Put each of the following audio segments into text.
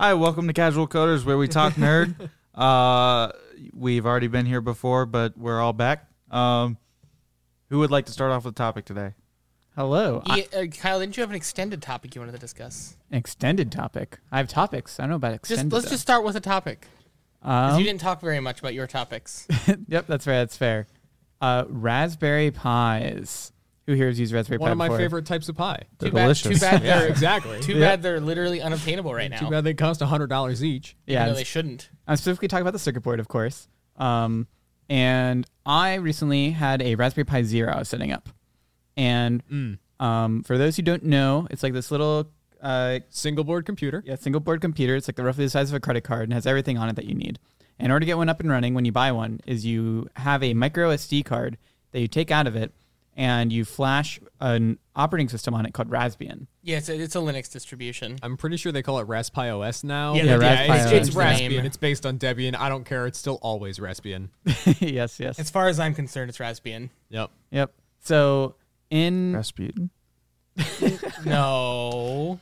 Hi, welcome to Casual Coders, where we talk nerd. We've already been here before, but we're all back. Who would like to start off with the topic today? Hello. Kyle, didn't you have an extended topic you wanted to discuss? Extended topic. I have topics. I don't know about extended. Let's just start with a topic. Because you didn't talk very much about your topics. Yep, that's fair. That's fair. Raspberry Pis. Who here has used Raspberry Pi One of my before? favorite types of pie. They're delicious. Too bad Yeah, they're exactly. Too bad they're literally unobtainable right now. Too bad they cost $100 each. Yeah, No, they shouldn't. I'm specifically talking about the circuit board, of course. And I recently had a Raspberry Pi Zero I was setting up. And for those who don't know, it's like this little Single board computer. single board computer. It's like roughly the size of a credit card and has everything on it that you need. And in order to get one up and running, when you buy one, is you have a micro SD card that you take out of it, and you flash an operating system on it called Raspbian. Yeah, it's a Linux distribution. I'm pretty sure they call it Raspi OS now. Yeah, Raspi it's OS. Raspbian. It's based on Debian. I don't care. It's still always Raspbian. Yes. As far as I'm concerned, it's Raspbian. Yep. So in Rasputin. No.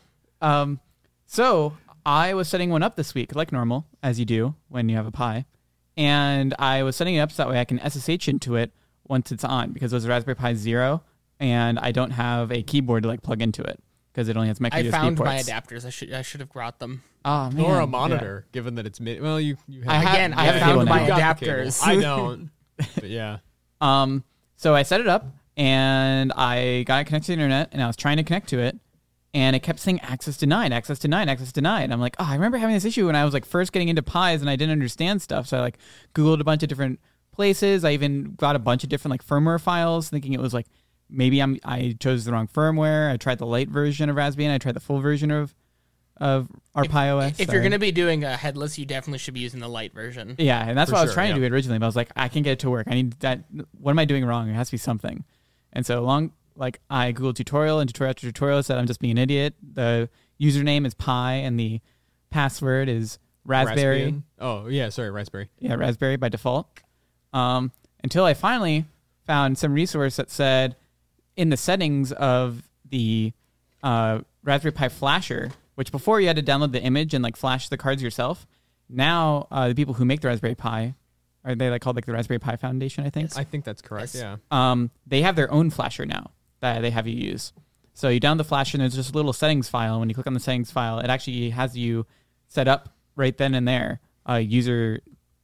So I was setting one up this week, like normal, as you do when you have a Pi. And I was setting it up so that way I can SSH into it once it's on, because it was a Raspberry Pi Zero, and I don't have a keyboard to like plug into it because it only has micro I USB found ports. my adapters. I should have brought them. Oh man, Or a monitor, given that it's mid. Well, you I have. have- Again, I I have a found cable my now. You got the cable. adapters. I don't. But yeah. So I set it up, and I got it connected to the internet, and I was trying to connect to it, and it kept saying access denied, access denied, access denied. I'm like, I remember having this issue when I was like first getting into Pis, and I didn't understand stuff. So I like Googled a bunch of different places. I even got a bunch of different like firmware files, thinking it was like maybe I chose the wrong firmware. I tried the light version of Raspbian. I tried the full version of our Pi OS. If you're going to be doing a headless, you definitely should be using the light version. Yeah, and that's For what I was sure, trying to yeah. do originally, but I was like, I can't get it to work. I need that. What am I doing wrong? It has to be something. And so I Googled tutorial, and tutorial after tutorial said I'm just being an idiot. The username is Pi, and the password is Raspberry. Raspbian. Oh, yeah. Sorry, Raspberry. Yeah, Raspberry by default. Until I finally found some resource that said in the settings of the Raspberry Pi flasher, which before you had to download the image and like flash the cards yourself. Now the people who make the Raspberry Pi, are they like called like the Raspberry Pi Foundation, I think? I think that's correct. Yes. Yeah. They have their own flasher now that they have you use. So you download the flasher, and there's just a little settings file. When you click on the settings file, it actually has you set up right then and there user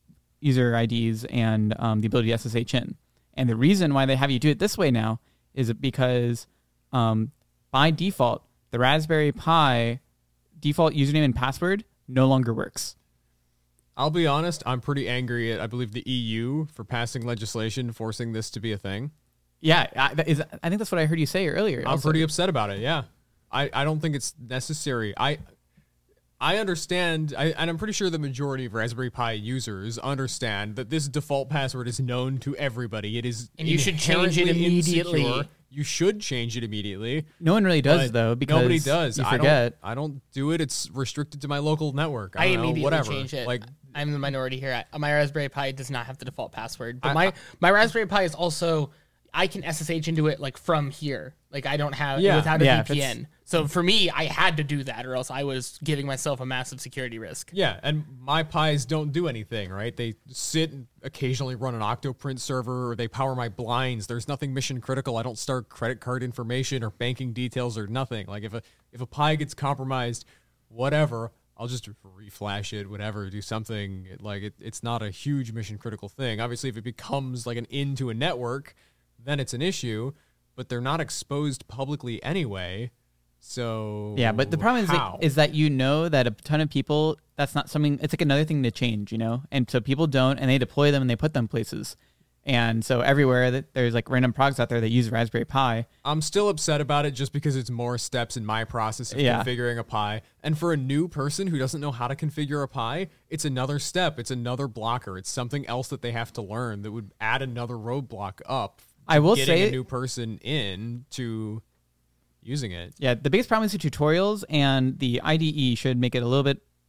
IDs and the ability to SSH in. And the reason why they have you do it this way now is because by default, the Raspberry Pi default username and password no longer works. I'll be honest. I'm pretty angry at, I believe, the EU for passing legislation forcing this to be a thing. Yeah, I think that's what I heard you say earlier. I'm also. pretty upset about it. Yeah, I don't think it's necessary. I understand, and I'm pretty sure the majority of Raspberry Pi users understand that this default password is known to everybody. It is, And you should change it inherently immediately. insecure. You should change it immediately. No one really does, but though, because nobody does. you forget. I don't do it. It's restricted to my local network. I I don't know, immediately whatever. change it. Like, I'm the minority here. My Raspberry Pi does not have the default password, but my Raspberry Pi is also, I can SSH into it like from here. Like I don't have without a if it's- VPN. So for me, I had to do that, or else I was giving myself a massive security risk. yeah, and my Pis don't do anything, right? They sit and occasionally run an Octoprint server, or they power my blinds. There's nothing mission critical. I don't start credit card information or banking details or nothing. Like if a Pi gets compromised, whatever, I'll just reflash it, whatever, do something. Like it's not a huge mission critical thing. Obviously, if it becomes like an into a network, then it's an issue. But they're not exposed publicly anyway. So Yeah, but the problem how? is that you know that a ton of people, that's not something, it's like another thing to change, you know? And so people don't, and they deploy them and they put them places. And so everywhere that there's like random progs out there that use Raspberry Pi. I'm still upset about it just because it's more steps in my process of configuring a Pi. And for a new person who doesn't know how to configure a Pi, it's another step. It's another blocker. It's something else that they have to learn that would add another roadblock up. I will getting say a new person in to using it. Yeah, the biggest problem is the tutorials, and the IDE should make it a little bit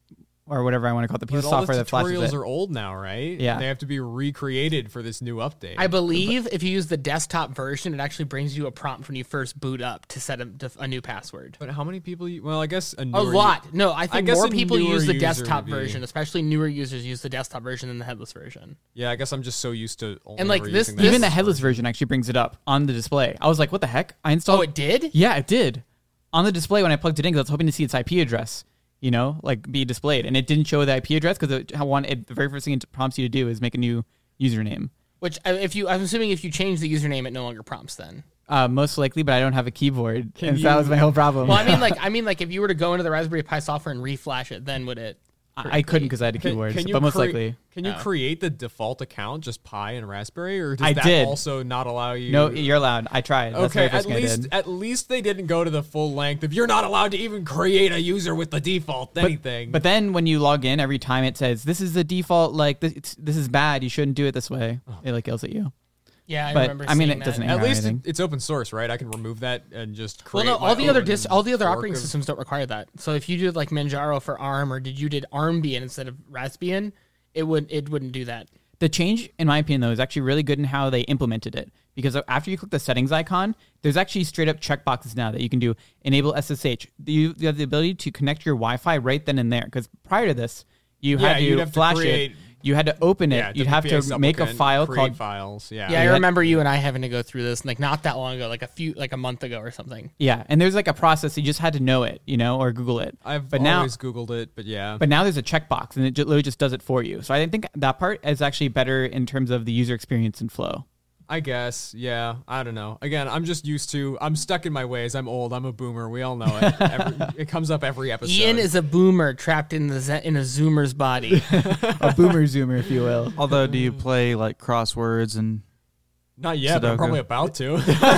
or whatever I want to call it, the piece But of all software the that flashes tutorials it. are old now, right? Yeah. And they have to be recreated for this new update. I believe if you use the desktop version, it actually brings you a prompt when you first boot up to set a new password. But how many people? Well, I guess A lot. No, I think guess more a people newer use the user desktop would be- version, especially newer users use the desktop version than the headless version. Yeah, I guess I'm just so used to only And, like, ever this- using Even this- the headless version actually brings it up on the display. I was like, what the heck? I installed. Oh, it did? Yeah, it did. On the display when I plugged it in, 'cause I was hoping to see its IP address, like be displayed. And it didn't show the IP address because the very first thing it prompts you to do is make a new username. Which, I'm assuming if you change the username, it no longer prompts then. Most likely, but I don't have a keyboard. Can And so that you- was my whole problem. Well, I mean, like if you were to go into the Raspberry Pi software and reflash it, then would it? I couldn't because I had a keyboard, but most likely. Can you create the default account, just Pi and Raspberry, or does I that did. also not allow you? No, you're allowed. I tried. That's the Okay, very first thing I did. at least they didn't go to the full length of you're not allowed to even create a user with the default anything. But then when you log in, every time it says this is the default, like this is bad. You shouldn't do it this way. It like yells at you. Yeah, I But, remember. I mean, seeing it doesn't that. at least anything. it's open source, right? I can remove that and just Well, create. no, my all the other own all the other fork operating of- systems don't require that. So if you did like Manjaro for ARM, or you did Armbian instead of Raspbian, it wouldn't do that. The change, in my opinion, though, is actually really good in how they implemented it. Because after you click the settings icon, there's actually straight up checkboxes now that you can do. Enable SSH. You have the ability to connect your Wi-Fi right then and there. Because prior to this, you had you'd to have to flash create- it. You had to open it. Yeah, You'd have to WPA make a supplicant, file create called. files. Yeah, Yeah, I had- remember you and I having to go through this like not that long ago, like a month ago or something. Yeah, and there's like a process. You just had to know it, or Google it. I've but now, always Googled it, but yeah. But now there's a checkbox, and it literally just does it for you. So I think that part is actually better in terms of the user experience and flow. I guess, yeah. I don't know. Again, I'm just used to. I'm stuck in my ways. I'm old. I'm a boomer. We all know it. It comes up every episode. Ian is a boomer trapped in a zoomer's body. A boomer zoomer, if you will. Although, do you play like crosswords and Not yet, but I'm Sudoku. probably about to.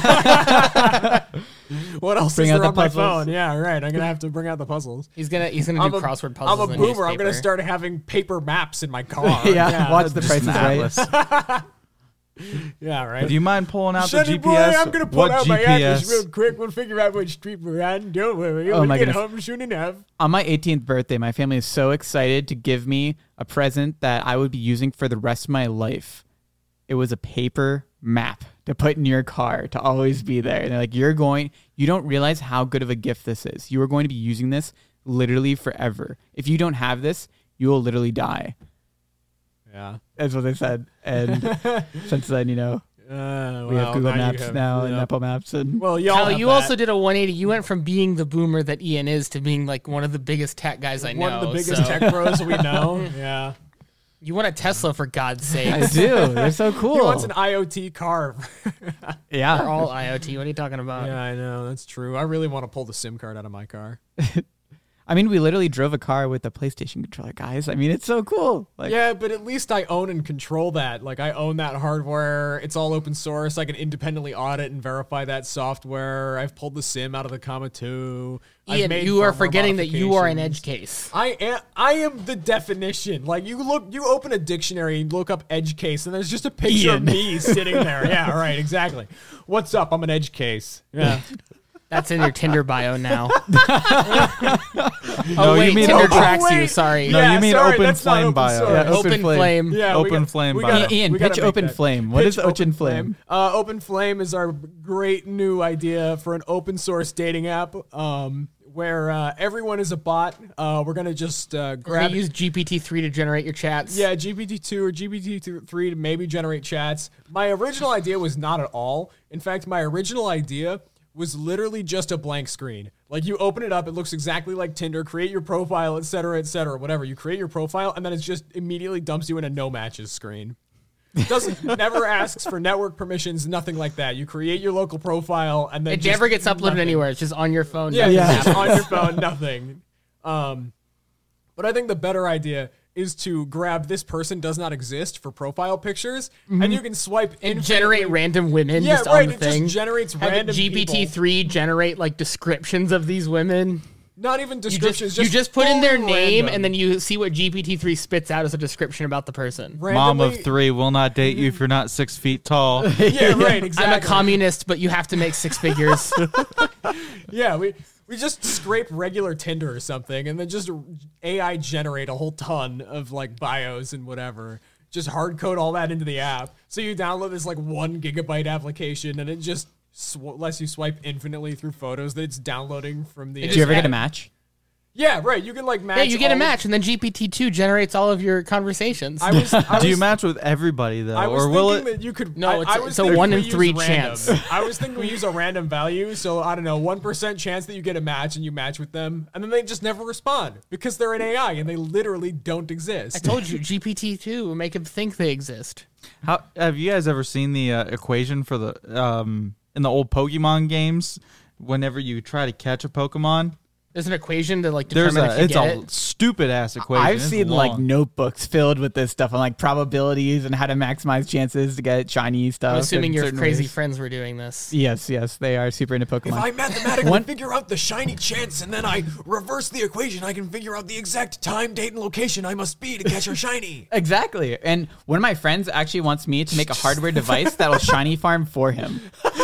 What else Bring is out there the on my puzzles. phone? Yeah, right. I'm gonna have to bring out the puzzles. He's gonna do crossword puzzles. I'm a in the boomer. I'm gonna newspaper. start having paper maps in my car. Yeah, watch the just prices an right. atlas? Yeah, right. Do you mind pulling out Sonny the boy, GPS? I'm gonna pull what out my atlas GPS? real quick. We'll figure out which street we're on. Don't worry. Oh We'll my get goodness. home soon enough. On my 18th birthday, my family is so excited to give me a present that I would be using for the rest of my life. It was a paper map to put in your car to always be there. And they're like, you don't realize how good of a gift this is. You are going to be using this literally forever. If you don't have this, you will literally die. Yeah. That's what they said. And since then, we have Google Maps now and Apple Maps. And Well, y'all Cal, have you that. also did a 180. You went from being the boomer that Ian is to being like one of the biggest tech guys I know. one of the biggest so- tech bros we know. Yeah. You want a Tesla for God's sake. I do. They're so cool. He wants an IoT car. yeah. They're all IoT. What are you talking about? Yeah, I know. That's true. I really want to pull the SIM card out of my car. I mean, we literally drove a car with a PlayStation controller, guys. I mean, it's so cool. Like, Yeah, but at least I own and control that. Like, I own that hardware. It's all open source. I can independently audit and verify that software. I've pulled the SIM out of the Comma 2. I've Ian, made you are firmware forgetting that you are an modifications. edge case. I am the definition. Like, you open a dictionary and look up edge case, and there's just a picture of Ian. me sitting there. Yeah, right, exactly. What's up? I'm an edge case. Yeah. That's in your Tinder bio now. No, you mean Tinder open- tracks you. wait. Sorry. No, you mean sorry, open that's not flame open bio. source. Yeah, Open flame. Yeah, Open flame we bio. gotta- Ian, we gotta pitch make Open that. Flame. What is Pitch Open Flame? Open Flame is our great new idea for an open source dating app where everyone is a bot. We're going to just We're grab... gonna use GPT-3 to generate your chats. Yeah, GPT-2 or GPT-3 to maybe generate chats. My original idea was not at all. In fact, my original idea was literally just a blank screen. Like, you open it up, it looks exactly like Tinder, create your profile, etc., whatever. You create your profile, and then it just immediately dumps you in a no matches screen. Never asks for network permissions, nothing like that. You create your local profile, and then It just never gets uploaded nothing. anywhere. It's just on your phone. Yeah, nothing yeah. happens. On your phone, nothing. But I think the better idea is to grab this person does not exist for profile pictures, and you can swipe And infinitely- generate random women Yeah, just right. on the It thing. just generates Have random GPT-3 generate like descriptions of these women. people. Not even You descriptions. you just put in their fully name random. and then you see what GPT-3 spits out as a description about the person. Mom of Randomly- 3 will not date you if you're not 6 feet tall. Yeah, right. Exactly. I'm a communist, but you have to make six figures. Yeah, We just scrape regular Tinder or something, and then just AI generate a whole ton of like bios and whatever. Just hard code all that into the app. So you download this like 1 gigabyte application, and it just lets you swipe infinitely through photos that it's downloading from the. Did you ever get a match? Yeah, right. You can like match. Yeah, you get a all- match, and then GPT-2 generates all of your conversations. I was. Do you match with everybody though, I was or will thinking it? that you could. No, I it's was a thinking 1 we in use 3 random. chance. I was thinking we use a random value, so I don't know, 1% chance that you get a match and you match with them, and then they just never respond because they're an AI and they literally don't exist. I told you, GPT-2 will make them think they exist. How have you guys ever seen the equation for the in the old Pokemon games? Whenever you try to catch a Pokemon, There's an equation to like there's determine if you it's get a it. stupid ass equation. I've It's seen like long. notebooks filled with this stuff on like probabilities and how to maximize chances to get shiny stuff. I'm assuming in your certain crazy ways. friends were doing this. Yes, they are super into If Pokemon. I mathematically figure out the shiny chance and then I reverse the equation, I can figure out the exact time, date, and location I must be to catch a shiny. Exactly. And one of my friends actually wants me to make a hardware device that will shiny farm for him.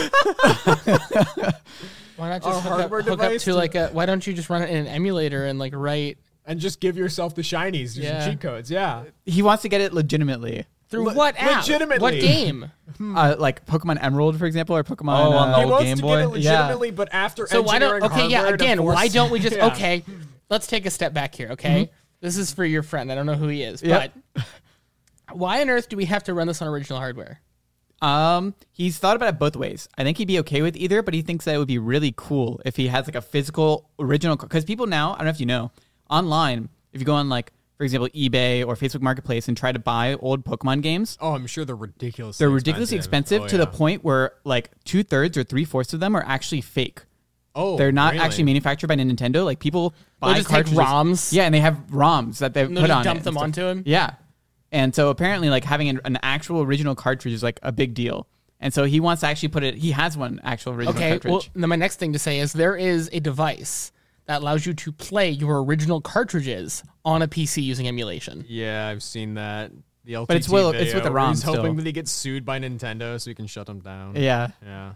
Why not Our just hardware hook up device to to- like a? Why don't you just run it in an emulator and like write And just give yourself the shinies using Yeah. cheat codes. Yeah. He wants to get it legitimately. through what app? legitimately. What game? Like Pokemon Emerald, for example, or Pokemon. Oh, on the He old wants Game to Boy? get it legitimately, but after So why don't? engineering Okay, yeah. hardware to Again, force- why don't we just? Yeah. Okay, let's take a step back here. Okay, this is for your friend. I don't know who he is, Yeah. but why on earth do we have to run this on original hardware? He's thought about it both ways. I think he'd be okay with either, but he thinks that it would be really cool if he has like a physical original. Because people now, I don't know if you know, online, if you go on like, for example, eBay or Facebook Marketplace and try to buy old Pokemon games, Oh, I'm sure they're ridiculously they're ridiculously expensive Oh, to the yeah. point where like 2/3 or 3/4 of them are actually fake. Oh, They're not really? actually manufactured by Nintendo. Like people buy They'll just take cartridges. ROMs. Yeah, and they have ROMs that they've And they'll put just on dump it them and stuff. onto him. Yeah. And so apparently like having an actual original cartridge is like a big deal. And so he wants to actually put it, he has one actual original Okay, cartridge. well, then my next thing to say is there is a device that allows you to play your original cartridges on a PC using emulation. Yeah, I've seen that. The LTT But it's with video the where ROM He's hoping still. that he gets sued by Nintendo so he can shut them down. Yeah. Yeah.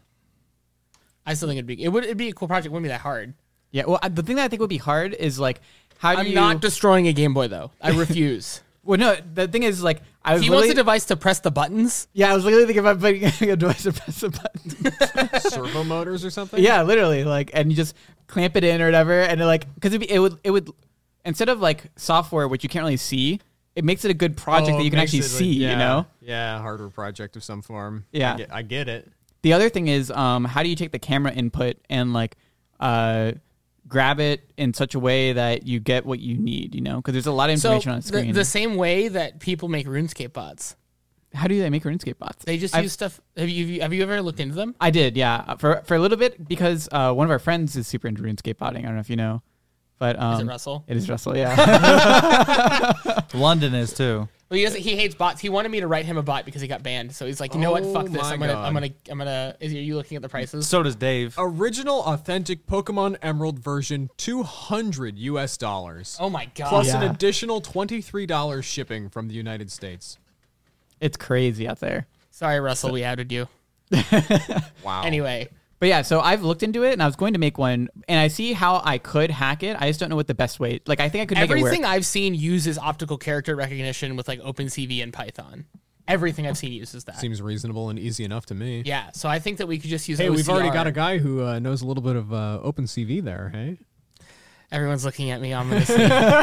I still think it'd be a cool project. It wouldn't be that hard. Yeah. Well, the thing that I think would be hard is like, how do I'm you. not destroying a Game Boy though. I refuse. well, no, the thing is like, I was He wants literally. a device to press the buttons. Yeah, I was literally thinking about putting a device to press the button. Servo motors or something? Yeah, literally, like, and you just clamp it in or whatever, and like, because it would instead of like software which you can't really see, it makes it a good project that you can actually see. Yeah, You know. Yeah, hardware project of some form. Yeah. I get it. The other thing is, how do you take the camera input and like, grab it in such a way that you get what you need? You know, because there's a lot of information on the screen. the same way that people make RuneScape bots. How do they make RuneScape bots? They just I've- use stuff. Have you ever looked into them? I did, yeah, for a little bit because one of our friends is super into RuneScape botting. I don't know if you know, but Is it Russell? It is Russell, yeah. London is too. Well, he hates bots. He wanted me to write him a bot because he got banned. So he's like, you know what? Oh Fuck this. my I'm gonna. Are you looking at the prices? So does Dave. Original authentic Pokemon Emerald version, $200 US. Oh my god. Plus an Yeah. additional $23 shipping from the United States. It's crazy out there. Sorry, Russell. We outed you. Wow. Anyway, But yeah, so I've looked into it and I was going to make one, and I see how I could hack it. I just don't know what the best way. Like, I think I could make everything it work. I've seen uses optical character recognition with like OpenCV and Python. Everything I've seen uses that. Seems reasonable and easy enough to me. Yeah, so I think that we could just use. Hey, we've already got a OCR. guy who knows a little bit of OpenCV there, hey? Everyone's looking at me ominously.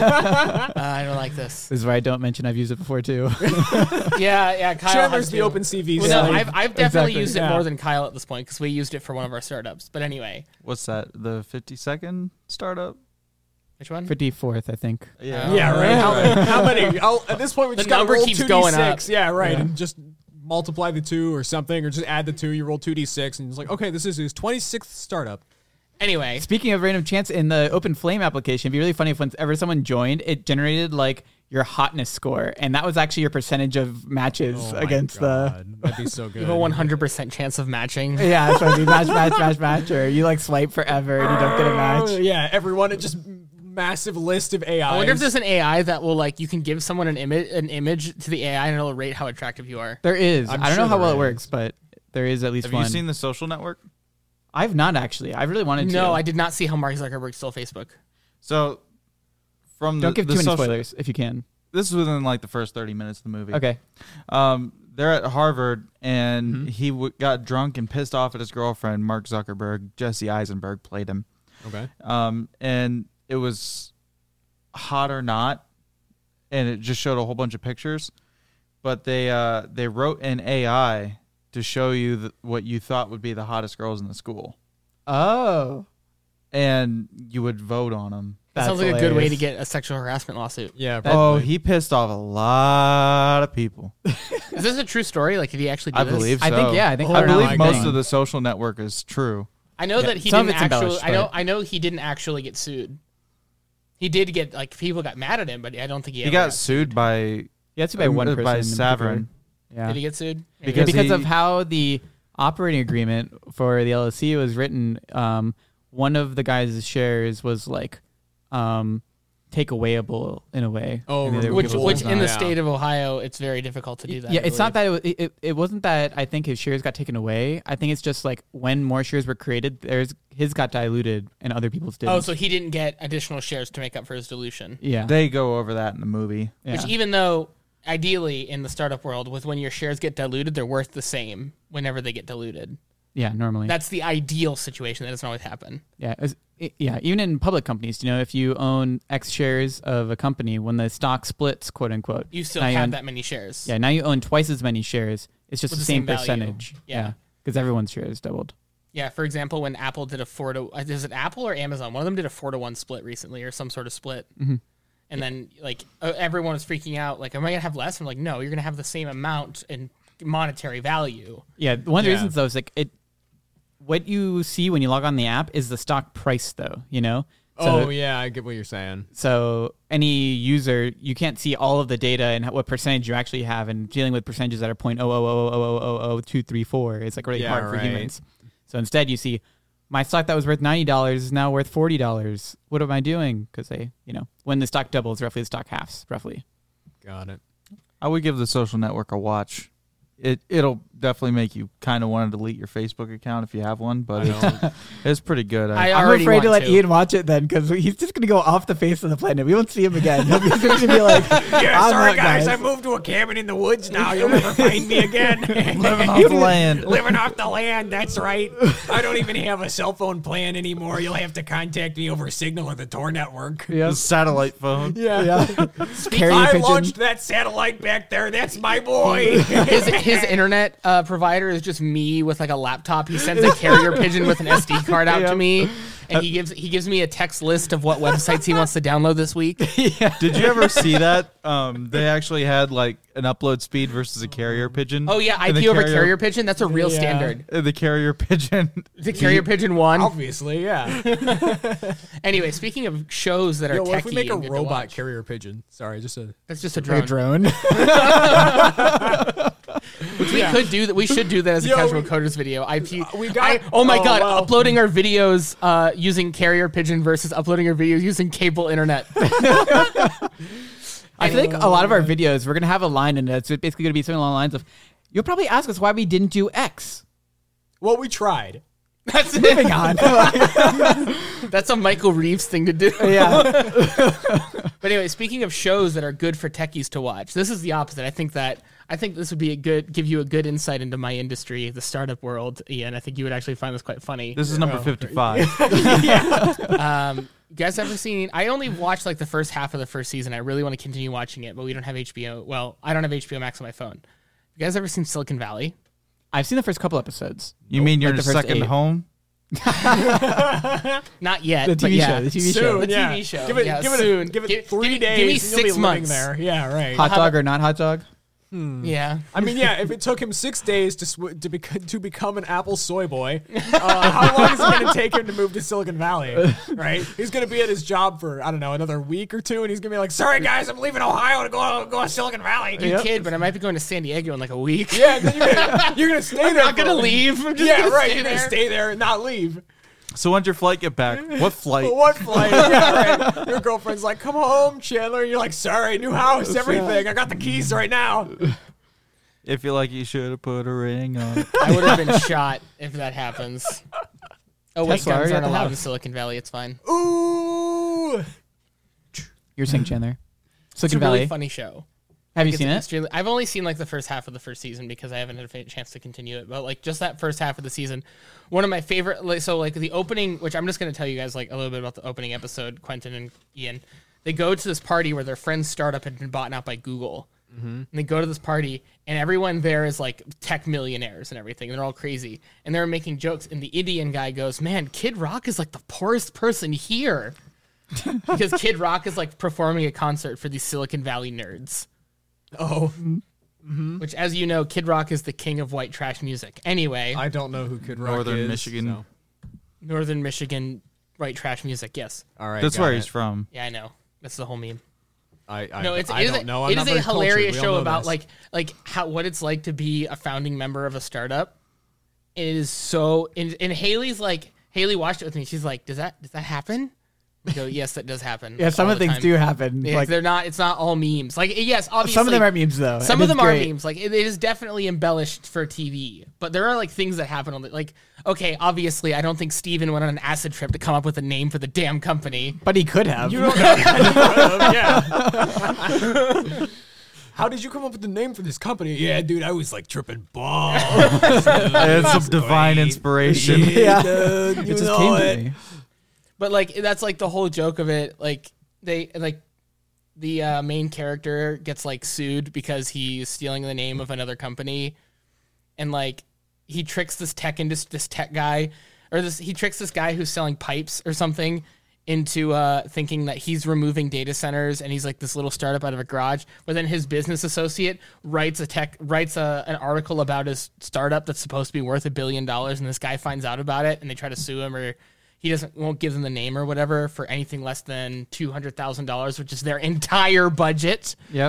I don't like this. This is why I don't mention I've used it before too. Yeah, Kyle Chandler's has the to. OpenCV Well, no, side. I've definitely Exactly, used it yeah. more than Kyle at this point because we used it for one of our startups. But anyway, What's that? The 50-second startup? which one? 54th, I think. Yeah. Yeah, right. How many? At this point, we The just got to number roll keeps 2d6. going up. Yeah, right. And just multiply the 2 or something, or just add the 2. You roll 2d6, and it's like, okay, this is his 26th startup. Anyway, Speaking of random chance, in the Open Flame application, it'd be really funny if whenever someone joined, it generated like your hotness score, and that was actually your percentage of matches Oh my against God. That'd be so good. you have a 100% chance of matching. the. Yeah, that's what I mean. Match, or you like swipe forever and you don't get a match. Yeah, everyone. It just massive list of AIs. I wonder if there's an AI that will like you can give someone an image to the AI and it'll rate how attractive you are. There is. I'm I don't know sure how well there it is. works, but there is at least Have one. you seen The Social Network? I've not actually. I really wanted to. No, I did not see how Mark Zuckerberg stole Facebook. So from Don't give the too many social- spoilers if you can. This is within like the first 30 minutes of the movie. Okay. They're at Harvard, and he got drunk and pissed off at his girlfriend, Mark Zuckerberg. Jesse Eisenberg played him. Okay. And it was Hot or Not, and it just showed a whole bunch of pictures. But they wrote an AI to show you what you thought would be the hottest girls in the school, Oh. and you would vote on them. That That's sounds like a good way to hilarious. get a sexual harassment lawsuit. Yeah. That- Oh, probably. he pissed off a lot of people. Is this a true story? Like, did he actually do I this? believe so. I think, yeah. I think I Hot or Not believe was most big. of the social network is true. I know that he some didn't of it's actually. embellished, I know he didn't actually get sued. He did get like people got mad at him, but I don't think he. He ever got sued by Yeah, it's by one person. by in Savrin. particular. Yeah. Did he get sued? Because because he- of how the operating agreement for the LLC was written, one of the guys' shares was like take awayable in a way. Oh, Maybe they were Which givable. in the Yeah. state of Ohio, it's very difficult to do that. Yeah, I it's not believe. that it wasn't that I think his shares got taken away. I think it's just like when more shares were created, his got diluted and other people's didn't. Oh, so he didn't get additional shares to make up for his dilution. yeah. They go over that in the movie. Yeah. Which even though ideally in the startup world, with when your shares get diluted, they're worth the same whenever they get diluted. Yeah, normally. That's the ideal situation. That doesn't always happen. Yeah, yeah. Even in public companies, if you own X shares of a company, when the stock splits, quote unquote, You still now you have own- that many shares. Yeah, now you own twice as many shares. It's just With the the same same value. percentage. Yeah. because everyone's shares doubled. Yeah, for example, when Apple did a 4-to, is it Apple or Amazon? One of them did a 4-to-1 split recently, or some sort of split. Mm-hmm. And then everyone was freaking out, like, am I gonna have less? I'm like, no, you're gonna have the same amount in monetary value. Yeah, one of the Yeah. reasons though is like what you see when you log on the app is the stock price though. Oh yeah, I get what you're saying. So any user, you can't see all of the data and what percentage you actually have, and dealing with percentages that are 0.000000234 is like really Yeah, hard for right. humans. So instead, you see my stock that was worth $90 is now worth $40. What am I doing? Because when the stock doubles, roughly the stock halves, roughly. Got it. I would give The Social Network a watch. It'll definitely make you kind of want to delete your Facebook account if you have one, but it's pretty good. I I'm already afraid to want let Ian watch it then because he's just going to go off the face of the planet. We won't see him again. He's going to be like, Yeah, "I'm sorry not, guys, I moved to a cabin in the woods now. You'll never find me again. Living off the land. Living off the land, that's right. I don't even have a cell phone plan anymore. You'll have to contact me over Signal or the Tor network. Yeah. The satellite phone. Yeah. Carrier I pigeon. launched that satellite back there. That's my boy. his internet provider is just me with like a laptop. He sends a carrier pigeon with an SD card out to me, and he gives me a text list of what websites he wants to download this week. Did you ever see that? They actually had like an upload speed versus a carrier pigeon. Oh yeah, And IP the over carrier pigeon. That's a real Yeah. standard. The carrier pigeon. The carrier pigeon won. Obviously, yeah. Anyway, speaking of shows that are Yo, what techie if we make a and good to robot watch- carrier pigeon? Sorry, just a. That's just a Like drone. a drone. Which we could do that. We should do that as a Yo, casual we- coders video. IP. we got- oh my oh, god! wow. Uploading our videos using carrier pigeon versus uploading our videos using cable internet. I think a lot of our videos, we're going to have a line in it. It's basically going to be something along the lines of, you'll probably ask us why we didn't do X. Well, we tried. That's Moving it. on. That's a Michael Reeves thing to do. Yeah. But anyway, speaking of shows that are good for techies to watch, this is the opposite. I think this would be give you a good insight into my industry, the startup world, Ian. I think you would actually find this quite funny. This is number 55. You guys ever seen? I only watched like the first half of the first season. I really want to continue watching it, but we don't have HBO. Well, I don't have HBO Max on my phone. You guys ever seen Silicon Valley? I've seen the first couple episodes. You mean your Like the first second 8. home? Not yet. The but TV yeah. show. The TV Soon, show. The yeah. TV show. Give it, Yeah, give it, soon. give it Give- 3 give- days. give me and 6 you'll be months. living there. Yeah, right. Hot dog or not hot dog? Yeah. I mean, yeah. If it took him 6 days to become an Apple soy boy, how long is it going to take him to move to Silicon Valley? Right? He's going to be at his job for another week or two, and he's going to be like, Sorry guys, I'm leaving Ohio to go to Silicon Valley. You kid, but I might be going to San Diego in like a week. Yeah, then you're gonna stay I'm there. not gonna for- leave. I'm just Yeah, gonna right. stay You're gonna there. stay there and not leave. So when's your flight get back? What flight? What flight? Yeah, right. Your girlfriend's like, "Come home, Chandler." And you're like, "Sorry, new house, everything. I got the keys right now." If you like, you should have put a ring on it. I would have been shot if that happens. Oh wait, Tesla guns already at aren't the allowed house. in Silicon Valley. It's fine. Ooh. You're saying Chandler. It's Silicon a really Valley. funny show. Have you It's seen it? extremely- I've only seen like the first half of the first season because I haven't had a chance to continue it. But like just that first half of the season, one of my favorite. Like the opening, which I'm just going to tell you guys like a little bit about the opening episode. Quentin and Ian, they go to this party where their friend's startup had been bought out by Google. And they go to this party, and everyone there is like tech millionaires and everything. They're all crazy, and they're making jokes. And the Indian guy goes, "Man, Kid Rock is like the poorest person here," because Kid Rock is like performing a concert for these Silicon Valley nerds. Oh. Which, as you know, Kid Rock is the king of white trash music. Anyway, I don't know who Kid Rock Northern is. Michigan. so- Northern Michigan white trash music. Yes, All right, That's got where it. he's from. yeah, I know. That's the whole meme. I No, it's I it is don't a, know. I'm it not is a very cultured. hilarious We all show know about this. like how what it's like to be a founding member of a startup. It is so and Haley watched it with me. She's like, does that happen? I go, yes, that does happen. Yeah, some all of the things time. do happen. Yeah, Like they're not. It's not all memes. Like yes, obviously some of them are memes though. Some and of it's them are great. memes. Like it is definitely embellished for TV, but there are like things that happen on the like. Okay, obviously, I don't think Steven went on an acid trip to come up with a name for the damn company. But he could have. You don't know. Yeah. How did you come up with the name for this company? Yeah, dude, I was like tripping balls. It's some divine inspiration. Yeah. Dude, It you just know came to it. me. But like that's like the whole joke of it. Like they like the main character gets like sued because he's stealing the name of another company, and like he tricks this tech guy, or he tricks this guy who's selling pipes or something into thinking that he's removing data centers and he's like this little startup out of a garage. But then his business associate writes an article about his startup that's supposed to be worth $1 billion, and this guy finds out about it and they try to sue him, or he won't give them the name or whatever for anything less than $200,000, which is their entire budget. Yep.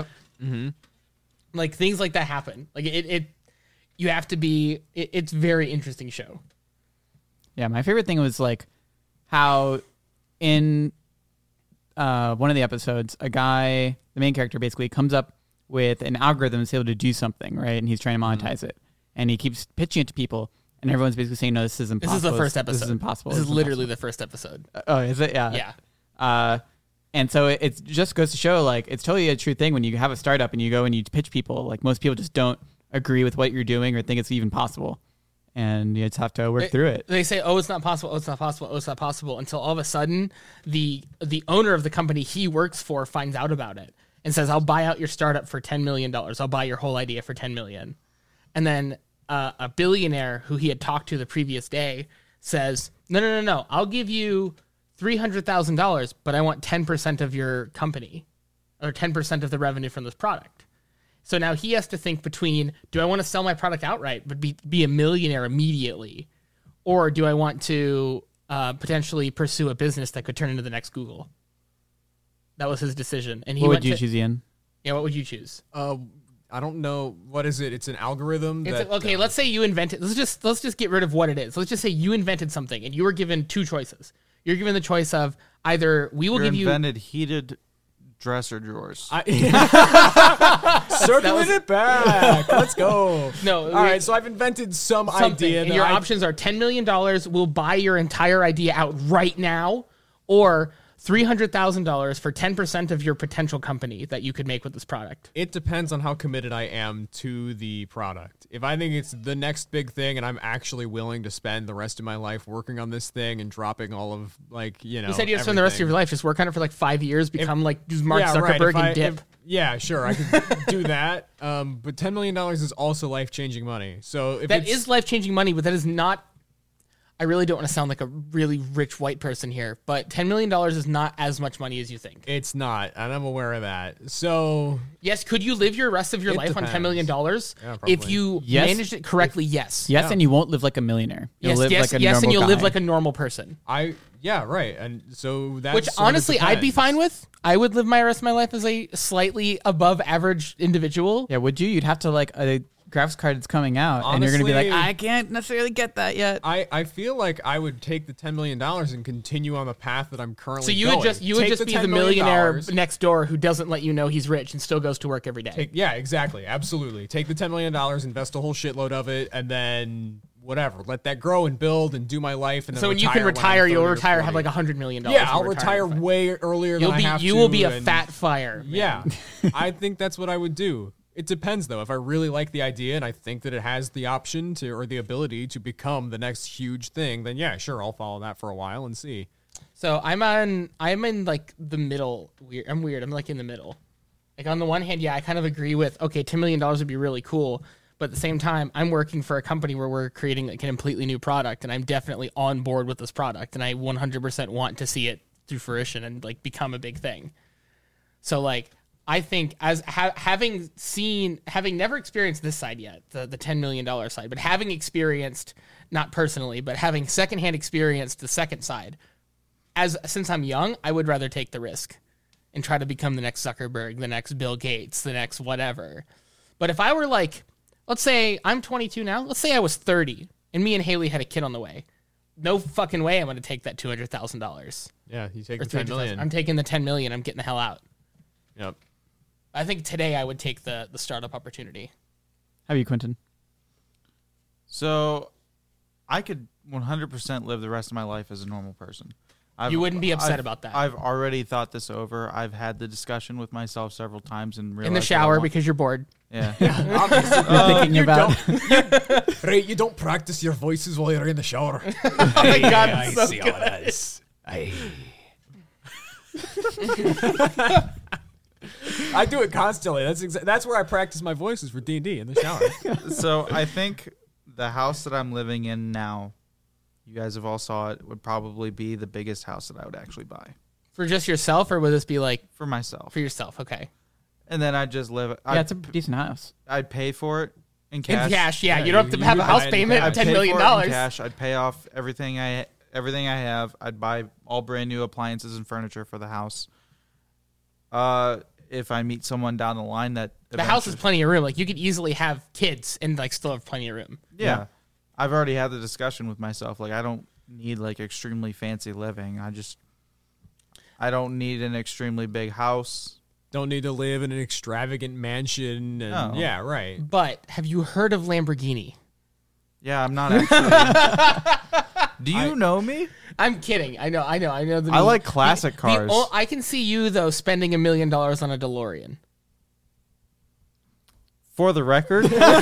Like things like that happen. Like you have to be. It's a very interesting show. Yeah, my favorite thing was like how in one of the episodes, a guy, the main character, basically comes up with an algorithm that's able to do something, right? And he's trying to monetize it, and he keeps pitching it to people, and everyone's basically saying, "No, this is impossible. This is the first episode. This is impossible. This is This literally the first episode. impossible." Oh, is it? Yeah. Yeah. And so it just goes to show, like, it's totally a true thing when you have a startup and you go and you pitch people. Like, most people just don't agree with what you're doing or think it's even possible, and you just have to work through it. They say, "Oh, it's not possible. Oh, it's not possible. Oh, it's not possible," until all of a sudden, the owner of the company he works for finds out about it and says, "I'll buy out your startup for $10 million. I'll buy your whole idea for $10 million." And then a billionaire who he had talked to the previous day says, "No. I'll give you $300,000, but I want 10% of your company, or 10% of the revenue from this product." So now he has to think between, do I want to sell my product outright but be a millionaire immediately, or do I want to potentially pursue a business that could turn into the next Google? That was his decision. And he What went would you to, choose, Ian? Yeah, what would you choose? I don't know. What is it? It's an algorithm. It's that, okay, let's say you invented. Let's just get rid of what it is. Let's just say you invented something, and you were given two choices. You're given the choice of either we will You give you. invented heated dresser drawers. Circling it back. Let's go. No, All right, so I've invented some something, idea. and that your I- options are $10 million. We'll buy your entire idea out right now, or $300,000 for 10% of your potential company that you could make with this product. It depends on how committed I am to the product. If I think it's the next big thing and I'm actually willing to spend the rest of my life working on this thing and dropping all of, like, you know, You said you have to spend the rest of your everything. life just work on it for like 5 years, become like just Mark Yeah, right. Zuckerberg If I- and dip. if- yeah, sure, I could do that. But $10 million is also life-changing money. So if That it's, is life-changing money, but that is not. I really don't want to sound like a really rich white person here, but $10 million is not as much money as you think. it's not, and I'm aware of that. So Yes, could you live your rest of your It life on $10 million? Yeah, If probably. you Yes. managed it correctly, yes. Yes, and you won't live like a millionaire. You'll Yes, live yes, like a yes, normal and you'll live guy. like a normal person. yeah, right, and so that Which sort of honestly, I'd be depends. fine with. I would live my rest of my life as a slightly above average individual. Yeah, would you? You'd have to like a graphics card that's coming out, and you're gonna be like, Honestly- I can't necessarily get that yet. I feel like I would take the $10 million and continue on the path that I'm currently So you going. would just Take be $10 the million millionaire next door who doesn't let you know he's rich and still goes to work every day. Yeah, exactly. Absolutely. Take the $10 million, invest a whole shitload of it, and then whatever. Let that grow and build and do my life. And then So when you can I'm retire, 30 you'll or retire, 40. have like $100 million. Yeah, I'll in retire retirement. way earlier than I have to. You will be a and- fat fire. Man. Yeah, I think that's what I would do. It depends, though. If I really like the idea and I think that it has the option to or the ability to become the next huge thing, then yeah, sure, I'll follow that for a while and see. So I'm in like the middle. I'm weird. I'm like in the middle. Like on the one hand, yeah, I kind of agree with, okay, $10 million would be really cool. But at the same time, I'm working for a company where we're creating like a completely new product, and I'm definitely on board with this product, and I 100% want to see it through fruition and like become a big thing. So like, I think as having never experienced this side yet, the $10 million side, but having experienced, not personally, but having secondhand experienced the second side, since I'm young, I would rather take the risk and try to become the next Zuckerberg, the next Bill Gates, the next whatever. But if I were like, let's say I'm 22 now, let's say I was 30 and me and Haley had a kid on the way. No fucking way I'm going to take that $200,000. Yeah, you take Or the 10 $300,000. million. I'm taking the 10 million. I'm getting the hell out. Yep. I think today I would take the startup opportunity. How are you, Quentin? So I could 100% live the rest of my life as a normal person. You wouldn't be upset about that. I've already thought this over. I've had the discussion with myself several times and realized In the that I shower want- because you're bored. Yeah. Thinking about Right, you don't practice your voices while you're in the shower. Oh my God, I it's so see good. how it is. I do it constantly. That's where I practice my voices for D&D, in the shower. So I think the house that I'm living in now, you guys have all saw it, would probably be the biggest house that I would actually buy For just yourself, or would this be like for myself. for yourself? Okay. And then I'd just live. yeah, it's a decent house. I'd pay for it in cash. In cash, yeah. You don't have to have a would house buy it in payment cash. of I'd $10 pay million. for it in cash. I'd pay off everything I have. I'd buy all brand new appliances and furniture for the house. If I meet someone down the line that The house has plenty of room. Like you could easily have kids and like still have plenty of room. yeah. I've already had the discussion with myself. Like I don't need like extremely fancy living. I don't need an extremely big house. Don't need to live in an extravagant mansion. And, No. Yeah, right. But have you heard of Lamborghini? Yeah, I'm not actually. Do you know me? I'm kidding. I know. The I like classic cars. I can see you though spending $1 million on a DeLorean. For the record,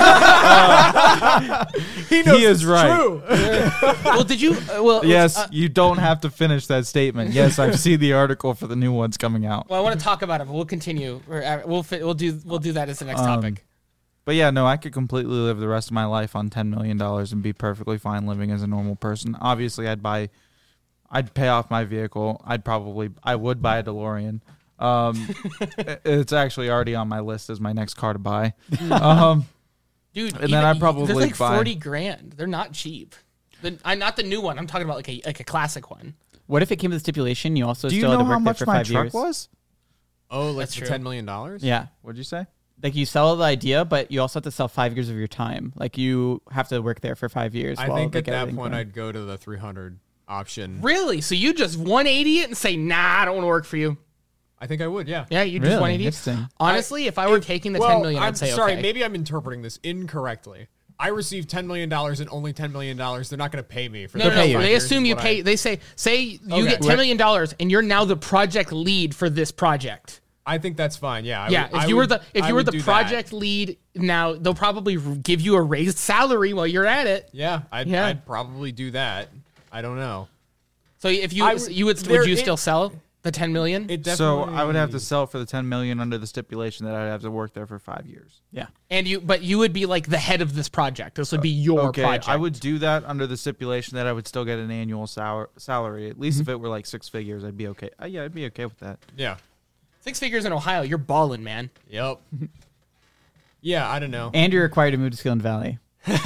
He knows he is it's right. true. Well, did you? Yes, you don't have to finish that statement. Yes, I've seen the article for the new ones coming out. Well, I want to talk about it, but we'll continue. We'll do that as the next topic. But yeah, no, I could completely live the rest of my life on $10 million and be perfectly fine living as a normal person. Obviously, I'd pay off my vehicle. I would buy a DeLorean. It's actually already on my list as my next car to buy. Dude, and then I'd probably they're like buy- $40,000. They're not cheap. Not the new one. I'm talking about like a classic one. What if it came with a stipulation you also Do you still had know to how work there much for my 5 truck years? was? Oh, like That's the true. $10 million? Yeah. What'd you say? Like you sell the idea, but you also have to sell 5 years of your time. Like you have to work there for 5 years. I while think they at get that everything point going. I'd go to the 300 option. Really? So you just 180 it and say, nah, I don't want to work for you. I think I would, yeah. Yeah, you just Really? 180 it. Interesting. Honestly, if I were taking the Well, $10 million, I'm I'd say sorry, okay. maybe I'm interpreting this incorrectly. I received $10 million and only $10 million. They're not going to pay me for No, that. no, pay you. they 5 years assume is you what pay. They say you get $10 million and you're now the project lead for this project. I think that's fine. Yeah. If you were the project lead, now they'll probably give you a raised salary while you're at it. Yeah, Yeah. I'd probably do that. I don't know. So if you I would would- you would there- would you it- still sell the $10 million? It So definitely. I would have to sell for the $10 million under the stipulation that I'd have to work there for 5 years. Yeah. But you would be like the head of this project. This would be your Okay, project. I would do that under the stipulation that I would still get an annual salary. At least if it were like 6 figures, I'd be okay. Yeah, I'd be okay with that. Yeah. 6 figures in Ohio. You're balling, man. Yep. Yeah, I don't know. And you're required to move to Silicon Valley.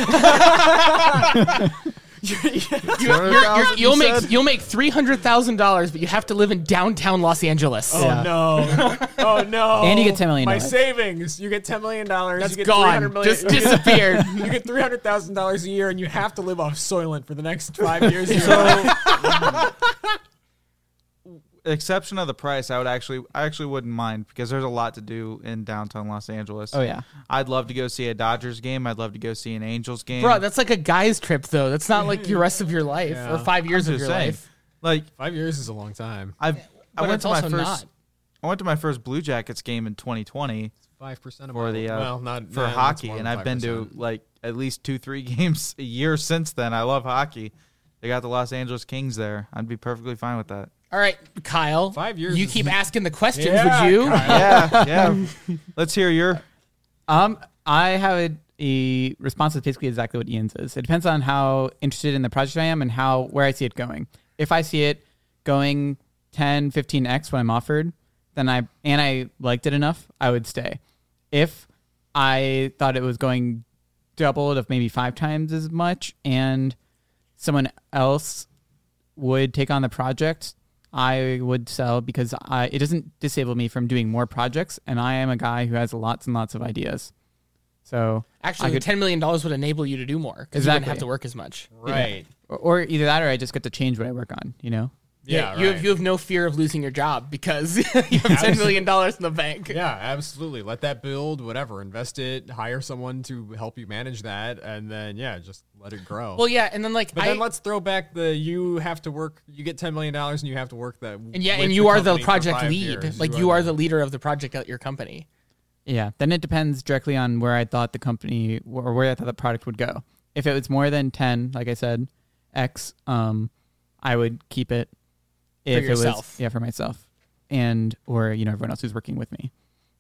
You'll make $300,000, but you have to live in downtown Los Angeles. Oh Yeah. no! Oh no! And you get $10 million. My savings. You get $10 million. That's you get gone. $300 million. Just disappeared. You get $300,000 a year, and you have to live off Soylent for the next 5 years. Of your life. exception of the price, I actually wouldn't mind because there's a lot to do in downtown Los Angeles. Oh yeah. I'd love to go see a Dodgers game. I'd love to go see an Angels game. Bro, that's like a guy's trip, though. That's not like your rest of your life Yeah. or 5 years I'm of just your saying. life. Like 5 years is a long time. I But went it's to my also first not. I went to my first Blue Jackets game in 2020 5% of for the well, not for nah, that's hockey, more and than I've been to 5%. like at least 2-3 games a year since then. I love hockey. They got the Los Angeles Kings there. I'd be perfectly fine with that. All right, Kyle. 5 years You is- keep asking the questions, Yeah, would you? Yeah. Let's hear your. I have a response that's basically exactly what Ian says. It depends on how interested in the project I am and where I see it going. If I see it going 10, 15x when I'm offered, then I liked it enough, I would stay. If I thought it was going double of maybe 5 times as much and someone else would take on the project, I would sell because it doesn't disable me from doing more projects, and I am a guy who has lots and lots of ideas. So Actually, I the could- $10 million would enable you to do more because you wouldn't have Exactly. to work as much. Right. or either that, or I just get to change what I work on. You know, Yeah, you right. have no fear of losing your job because you have $10 million in the bank. Yeah, absolutely. Let that build, whatever. Invest it, hire someone to help you manage that, and then, just let it grow. Well, yeah, and then like but then let's throw back you have to work, you get $10 million and you have to work that. and yeah, with and you are the company for project 5 lead. years. Like you are the leader of the project at your company. yeah. Then it depends directly on where I thought the company or where I thought the product would go. If it was more than 10, like I said, X, I would keep it. If yourself. it was for myself, and or everyone else who's working with me,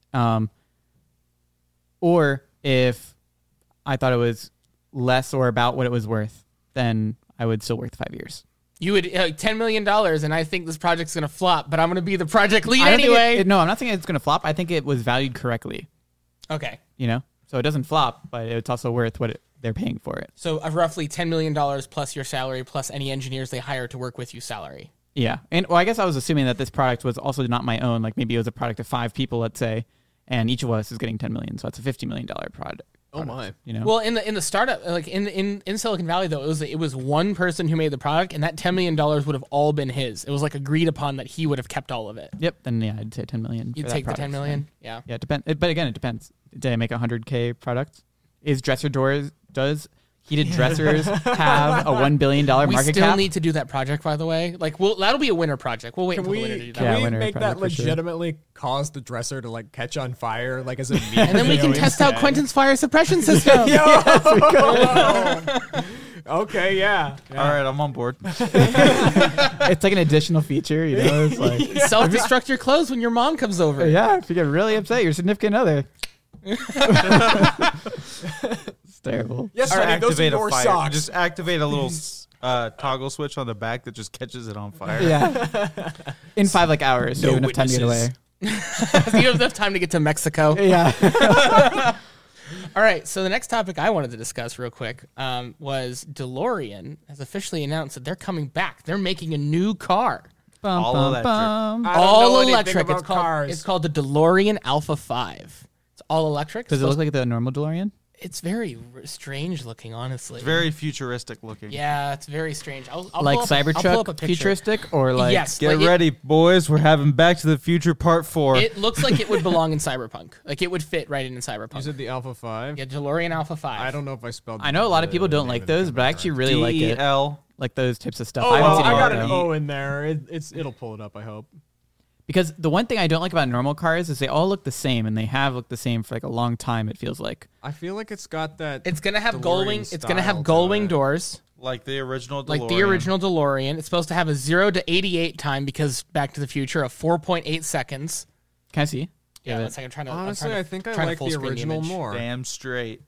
or if I thought it was less or about what it was worth, then I would still work the 5 years. You would $10 million, and I think this project's gonna flop, but I'm gonna be the project lead I don't think anyway. no, I'm not saying it's going to flop. I think it was valued correctly. Okay, So it doesn't flop, but it's also worth what they're paying for it. so roughly $10 million plus your salary plus any engineers they hire to work with you salary. Yeah, and I guess I was assuming that this product was also not my own. Like maybe it was a product of 5 people, let's say, and each of us is getting $10 million, so that's a $50 million product. Oh my. Well, in the startup, like in Silicon Valley, though, it was one person who made the product, and that $10 million would have all been his. It was like agreed upon that he would have kept all of it. Yep. Then I'd say 10 million. You'd for that take the product. 10 million, yeah. Yeah, it depends. But again, it depends. Did I make a 100K product? Is Dresser Doors does heated dressers have a $1 billion We market still cap? need to do that project, by the way. Like, that'll be a winter project. We'll wait Can until the winter to do we, that. Yeah, can we winter make that product for sure. legitimately cause the dresser to catch on fire as a meme? And then we can video test out instead? Quentin's fire suppression system. Okay, yeah. All right, I'm on board. It's like an additional feature. It's like Self-destruct your clothes when your mom comes over. yeah, if you get really upset, your significant other. It's terrible. Yes, Or honey, those are activate a your fire. socks. Just activate a little toggle switch on the back that just catches it on fire. Yeah. In 5 hours, so you have enough time to get away. You have enough time to get to Mexico. Yeah. All right, so the next topic I wanted to discuss real quick was DeLorean has officially announced that they're coming back. They're making a new car. All electric. I don't know All anything electric. about cars. It's called the DeLorean Alpha 5. It's all electric. Does it look like the normal DeLorean? It's very strange looking, honestly. It's very futuristic looking. Yeah, it's very strange. I'll Like pull up I'll pull up a Cybertruck picture. futuristic or like Yes. Get like ready, boys. We're having Back to the Future Part 4. It looks like it would belong in Cyberpunk. Like it would fit right in You Cyberpunk. said the Alpha 5? Yeah, DeLorean Alpha 5. I don't know if I spelled I know a lot of the people don't name like of the those, but I actually really like it. DEL. Like those types of stuff. Oh, I haven't well, seen I any got of an them. O in there. It'll pull it up, I hope. Because the one thing I don't like about normal cars is they all look the same, and they have looked the same for like a long time. It feels like. I feel like it's got that. It's gonna have DeLorean gull wing. It's gonna have style gull to wing it. doors, Like the original DeLorean. like the original DeLorean. It's supposed to have a 0 to 88 time because Back to the Future of 4.8 seconds. Can I see? Yeah, Give one it- second. I'm trying to. Honestly, I think I trying to like full the screen original image. more. Damn straight.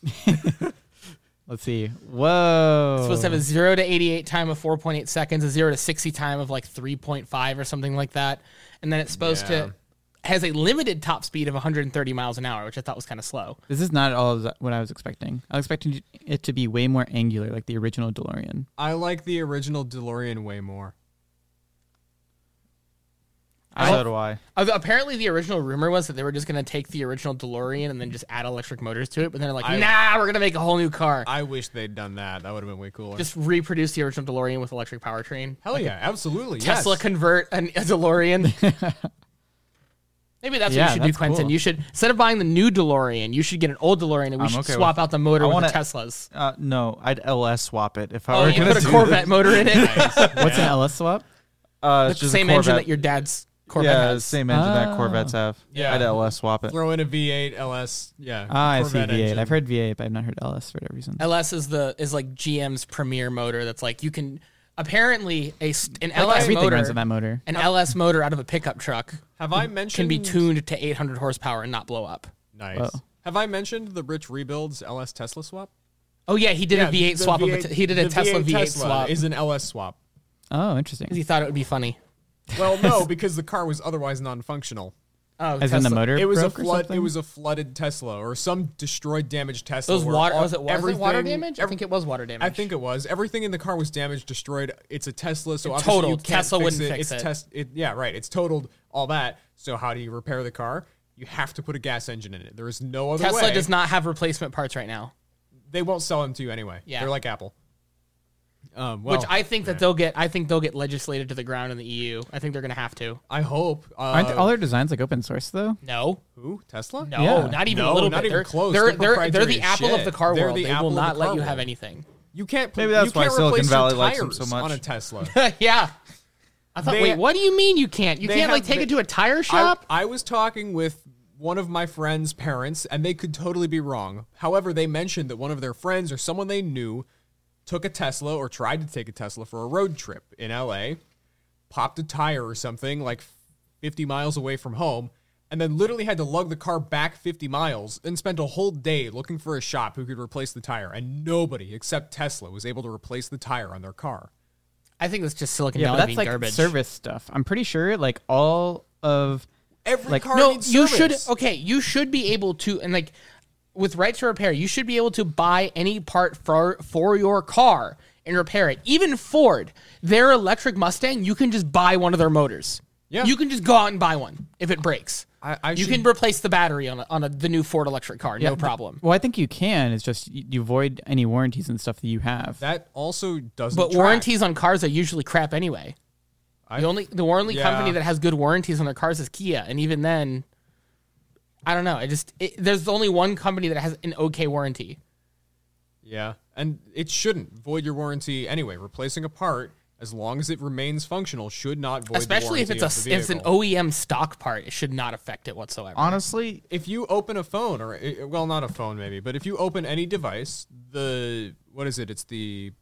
Let's see. Whoa. It's supposed to have a 0 to 88 time of 4.8 seconds, a 0 to 60 time of like 3.5 or something like that, and then it's supposed Yeah. to has a limited top speed of 130 miles an hour, which I thought was kind of slow. This is not at all what I was expecting. I was expecting it to be way more angular, like the original DeLorean. I like the original DeLorean way more. So do I. Apparently, the original rumor was that they were just going to take the original DeLorean and then just add electric motors to it. But then they're like, nah, we're going to make a whole new car. I wish they'd done that. That would have been way cooler. Just reproduce the original DeLorean with electric powertrain. Hell yeah, absolutely. Tesla yes. convert a DeLorean. Maybe that's what you should do, that's Quentin. cool. You should, instead of buying the new DeLorean, you should get an old DeLorean and we should okay swap out the motor with wanna- the Teslas. No, I'd LS swap it if I Oh, were you going put to a Corvette motor in it. What's an LS swap? The It's just same a engine Corvette. that your dad's Corvette Yeah, has. the same engine that Corvettes have. Yeah. I'd LS swap it. Throw in a V8 LS. Yeah. I see Corvette V8. engine. I've heard V8, but I've not heard LS for whatever reason. LS is like GM's premier motor. That's like you can apparently an Like LS everything motor, runs on that motor. an LS motor out of a pickup truck Have I mentioned can be tuned to 800 horsepower and not blow up. Nice. Whoa. Have I mentioned the Rich Rebuilds LS Tesla swap? Oh yeah, he did a V8 the swap. V8 He did a the Tesla V8 Tesla swap is an LS swap. Oh, interesting. because he thought it would be funny. Well, no, because the car was otherwise non-functional. Oh, As in the Tesla. motor It was a broke or flood. something? It was a flooded Tesla or some destroyed, damaged Tesla. Those where water all- was it water everything- damage? I think it was water damage. I think it was. Everything in the car was damaged, destroyed. It's a Tesla, so It obviously you totaled. can't Tesla fix wouldn't fix it's it. Yeah, right. It's totaled. All that. So how do you repair the car? You have to put a gas engine in it. There is no other Tesla way. does not have replacement parts right now. They won't sell them to you anyway. Yeah. They're like Apple. Well, Which I think that they'll get. I think they'll get legislated to the ground in the EU. I think they're going to have to. I hope. Aren't all their designs like open source though? No, Who? Tesla? no, Yeah. not even No, a little not bit. even They're, close. They're, They're they're, proprietary the Apple shit. of the car They're world. the They Apple will of the not let car you world. have anything. You can't. Maybe that's you why can't Silicon replace your Valley likes them tires so much. on a Tesla. Yeah. I thought. They- Wait, what do you mean you can't? You they can't like have- take they- it to a tire shop? I was talking with one of my friend's parents, and they could totally be wrong. However, they mentioned that one of their friends or someone they knew took a Tesla or tried to take a Tesla for a road trip in LA, popped a tire or something like 50 miles away from home, and then literally had to lug the car back 50 miles and spent a whole day looking for a shop who could replace the tire. And nobody except Tesla was able to replace the tire on their car. I think it's just Silicon Yeah, Valley but that's being like garbage. service stuff. I'm pretty sure like all of Every Like- car No, needs you service. should. Okay, you should be able to, and like with right to repair, you should be able to buy any part for your car and repair it. Even Ford, their electric Mustang, you can just buy one of their motors. Yeah. You can just go out and buy one if it breaks. I You should- can replace the battery on the new Ford electric car, no problem. Well, I think you can. It's just you void any warranties and stuff that you have. That also doesn't But track. warranties on cars are usually crap anyway. The only Yeah. company that has good warranties on their cars is Kia, and even then, I don't know. There's only one company that has an okay warranty. Yeah, and it shouldn't void your warranty anyway. Replacing a part, as long as it remains functional, should not void Especially if the warranty of the if it's an vehicle. OEM stock part, it should not affect it whatsoever. Honestly, If you open a phone, or well, not a phone maybe, but if you open any device, what is it? It's the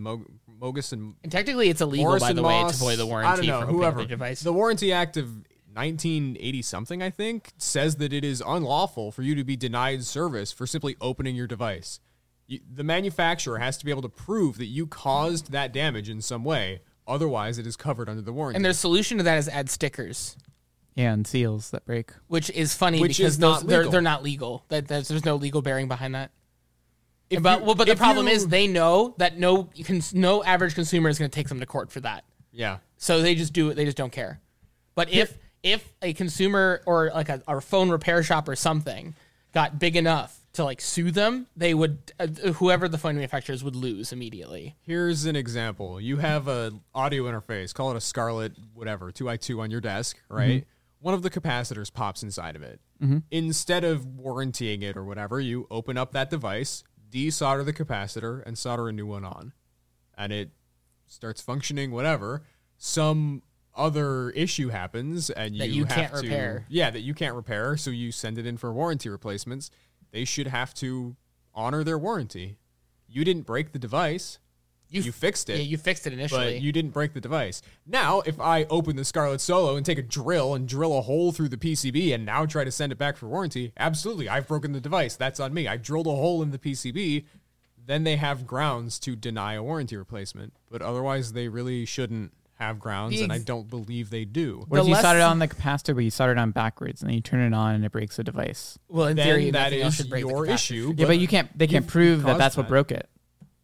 Mogus and And technically, it's illegal, Morris by and the way, to Moss, void the I warranty don't know, for opening whoever. the device. The Warranty Act of 1980 something, I think, says that it is unlawful for you to be denied service for simply opening your device. The manufacturer has to be able to prove that you caused that damage in some way. Otherwise, it is covered under the warranty. And their solution to that is add stickers, Yeah, and seals that break. which is funny Which because is not legal. they're not legal. There's no legal bearing behind that. If But you- the if problem you- is they know that no average consumer is going to take them to court for that. yeah. So they just do it. They just don't care. But if a consumer or like a phone repair shop or something got big enough to like sue them, they would whoever the phone manufacturers would lose immediately. Here's an example. You have a audio interface, call it a Scarlett, whatever, 2i2 on your desk, right? One of the capacitors pops inside of it. Instead of warrantying it or whatever, you open up that device, desolder the capacitor, and solder a new one on. And it starts functioning, whatever. Some other issue happens, and That you you have can't to, repair. Yeah, that you can't repair, so you send it in for warranty replacements. They should have to honor their warranty. You didn't break the device. You fixed it. Yeah, you fixed it initially. But you didn't break the device. Now, if I open the Scarlett Solo and take a drill and drill a hole through the PCB and now try to send it back for warranty, absolutely, I've broken the device. That's on me. I drilled a hole in the PCB. Then they have grounds to deny a warranty replacement. But otherwise, they really shouldn't have grounds, and I don't believe they do. What if The you less- solder it on the capacitor, but you solder it on backwards, and then you turn it on and it breaks the device? well, in Then theory, that nothing else is should break the your capacitor. issue. Yeah, but you can't. They can't prove that caused that's what that. broke it.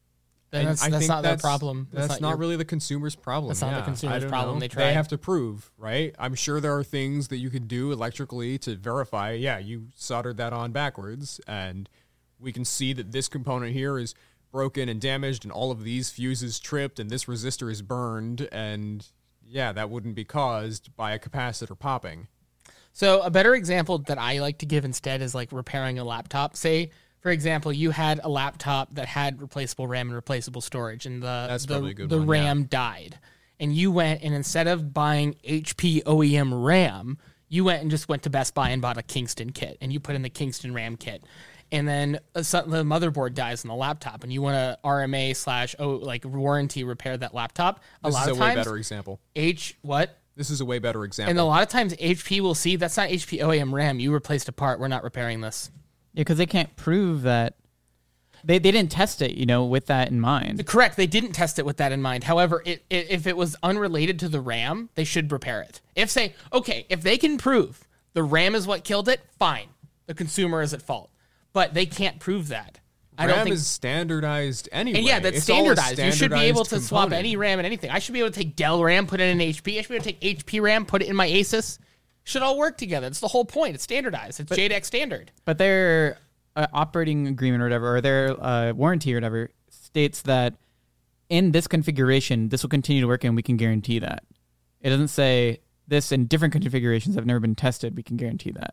Then And that's I think not their problem. That's not really the consumer's problem. That's not the yeah. consumer's I don't problem. know. They try. They have to prove, right? I'm sure there are things that you can do electrically to verify, yeah, you soldered that on backwards, and we can see that this component here is broken and damaged, and all of these fuses tripped, and this resistor is burned, and yeah, that wouldn't be caused by a capacitor popping. So a better example that I like to give instead is like repairing a laptop. Say, for example, you had a laptop that had replaceable RAM and replaceable storage, and That's probably a good the one, RAM died. And you went and instead of buying HP OEM RAM, you went to Best Buy and bought a Kingston kit, and you put in the Kingston RAM kit. And then the motherboard dies on the laptop, and you want to RMA / warranty repair that laptop. This a lot is of a times, way better example. This is a way better example. And a lot of times HP will see that's not HP OEM RAM. You replaced a part. We're not repairing this. Yeah, because they can't prove that. They didn't test it, with that in mind. Correct. They didn't test it with that in mind. However, if it was unrelated to the RAM, they should repair it. If they can prove the RAM is what killed it, fine. The consumer is at fault. But they can't prove that. I don't RAM think is standardized anyway. And yeah, that's It's all a standardized. You should be able to standardized swap component. any RAM and anything. I should be able to take Dell RAM, put it in HP. I should be able to take HP RAM, put it in my Asus. Should all work together. It's the whole point. It's standardized. It's JEDEC standard. But their operating agreement or whatever, or their warranty or whatever, states that in this configuration, this will continue to work and we can guarantee that. It doesn't say this in different configurations that have never been tested, we can guarantee that.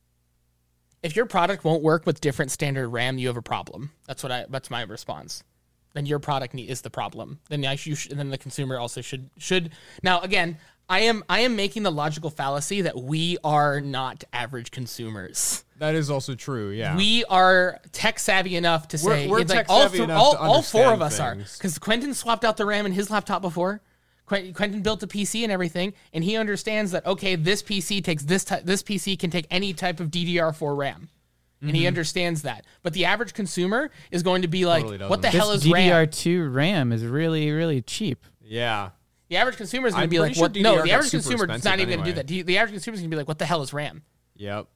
If your product won't work with different standard RAM, you have a problem. That's my response. Then your product is the problem. Then then the consumer also should. Now again, I am making the logical fallacy that we are not average consumers. That is also true, yeah. We are tech savvy enough to say We're it's like tech-savvy enough to all four of understand us are, things. because Quentin swapped out the RAM in his laptop before. Quentin built a PC and everything, and he understands that this PC takes this PC can take any type of DDR4 RAM. And he understands that. But the average consumer is going to be like, Totally doesn't. what the This hell is RAM? DDR2 RAM is really, really cheap. Yeah. The average consumer is going to I'm be like, pretty sure what? No, DDR the got average super consumer is not expensive even going to do anyway. that. The average consumer is going to be like, what the hell is RAM? Yep.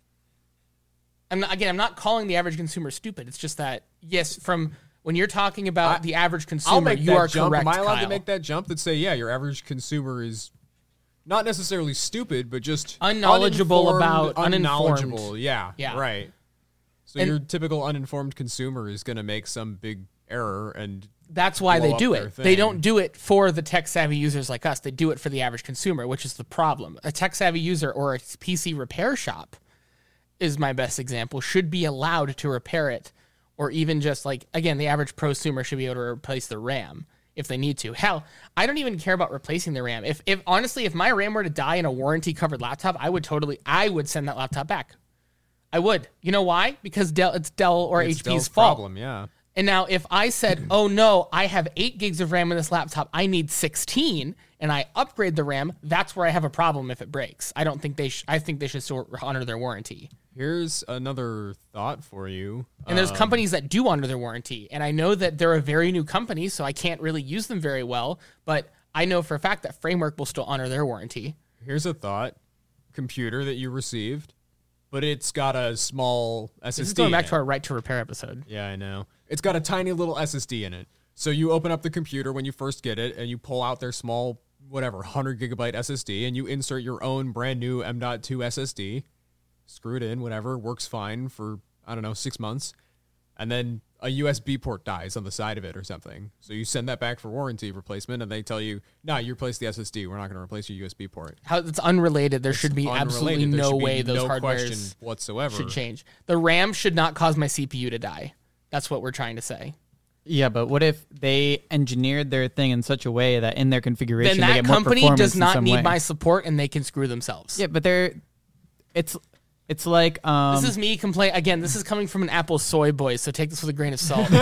I'm not calling the average consumer stupid. It's just that, yes, from when you're talking about the average consumer, I'll make you that are jump. correct, Am I allowed Kyle. to make that jump that say, yeah, your average consumer is not necessarily stupid, but just Unknowledgeable uninformed, about- uninformed. unknowledgeable. Yeah, Yeah. right. So And- your typical uninformed consumer is going to make some big error, and That's why blow they up do their it. thing. They don't do it for the tech savvy users like us. They do it for the average consumer, which is the problem. A tech savvy user or a PC repair shop is my best example, should be allowed to repair it, or even just like, again, the average prosumer should be able to replace the RAM if they need to. Hell, I don't even care about replacing the RAM. If honestly, if my RAM were to die in a warranty covered laptop, I would send that laptop back. I would. You know why? Because it's Dell or it's HP's Dell's fault. problem. Yeah. And now if I said, oh no, I have 8 gigs of RAM in this laptop, I need 16, and I upgrade the RAM, that's where I have a problem if it breaks. I don't think I think they should still honor their warranty. Here's another thought for you. And there's companies that do honor their warranty. And I know that they're a very new company, so I can't really use them very well, but I know for a fact that Framework will still honor their warranty. Here's a thought. Computer that you received, but it's got a small SSD. This is going in back it. to our right to repair episode. Yeah, I know. It's got a tiny little SSD in it. So you open up the computer when you first get it, and you pull out their small, 100 gigabyte SSD, and you insert your own brand new M.2 SSD. Screw it in, whatever, works fine for, 6 months. And then a USB port dies on the side of it or something. So you send that back for warranty replacement, and they tell you, nah, you replace the SSD. We're not going to replace your USB port. How it's unrelated. There should be absolutely Unrelated. There no should be way those no question hardwares whatsoever. should change. The RAM should not cause my CPU to die. That's what we're trying to say. Yeah, but what if they engineered their thing in such a way that in their configuration Then they that get more company performance does in not some need way? my support, and they can screw themselves. Yeah, but it's like This is me complain again. This is coming from an Apple soy boy, so take this with a grain of salt.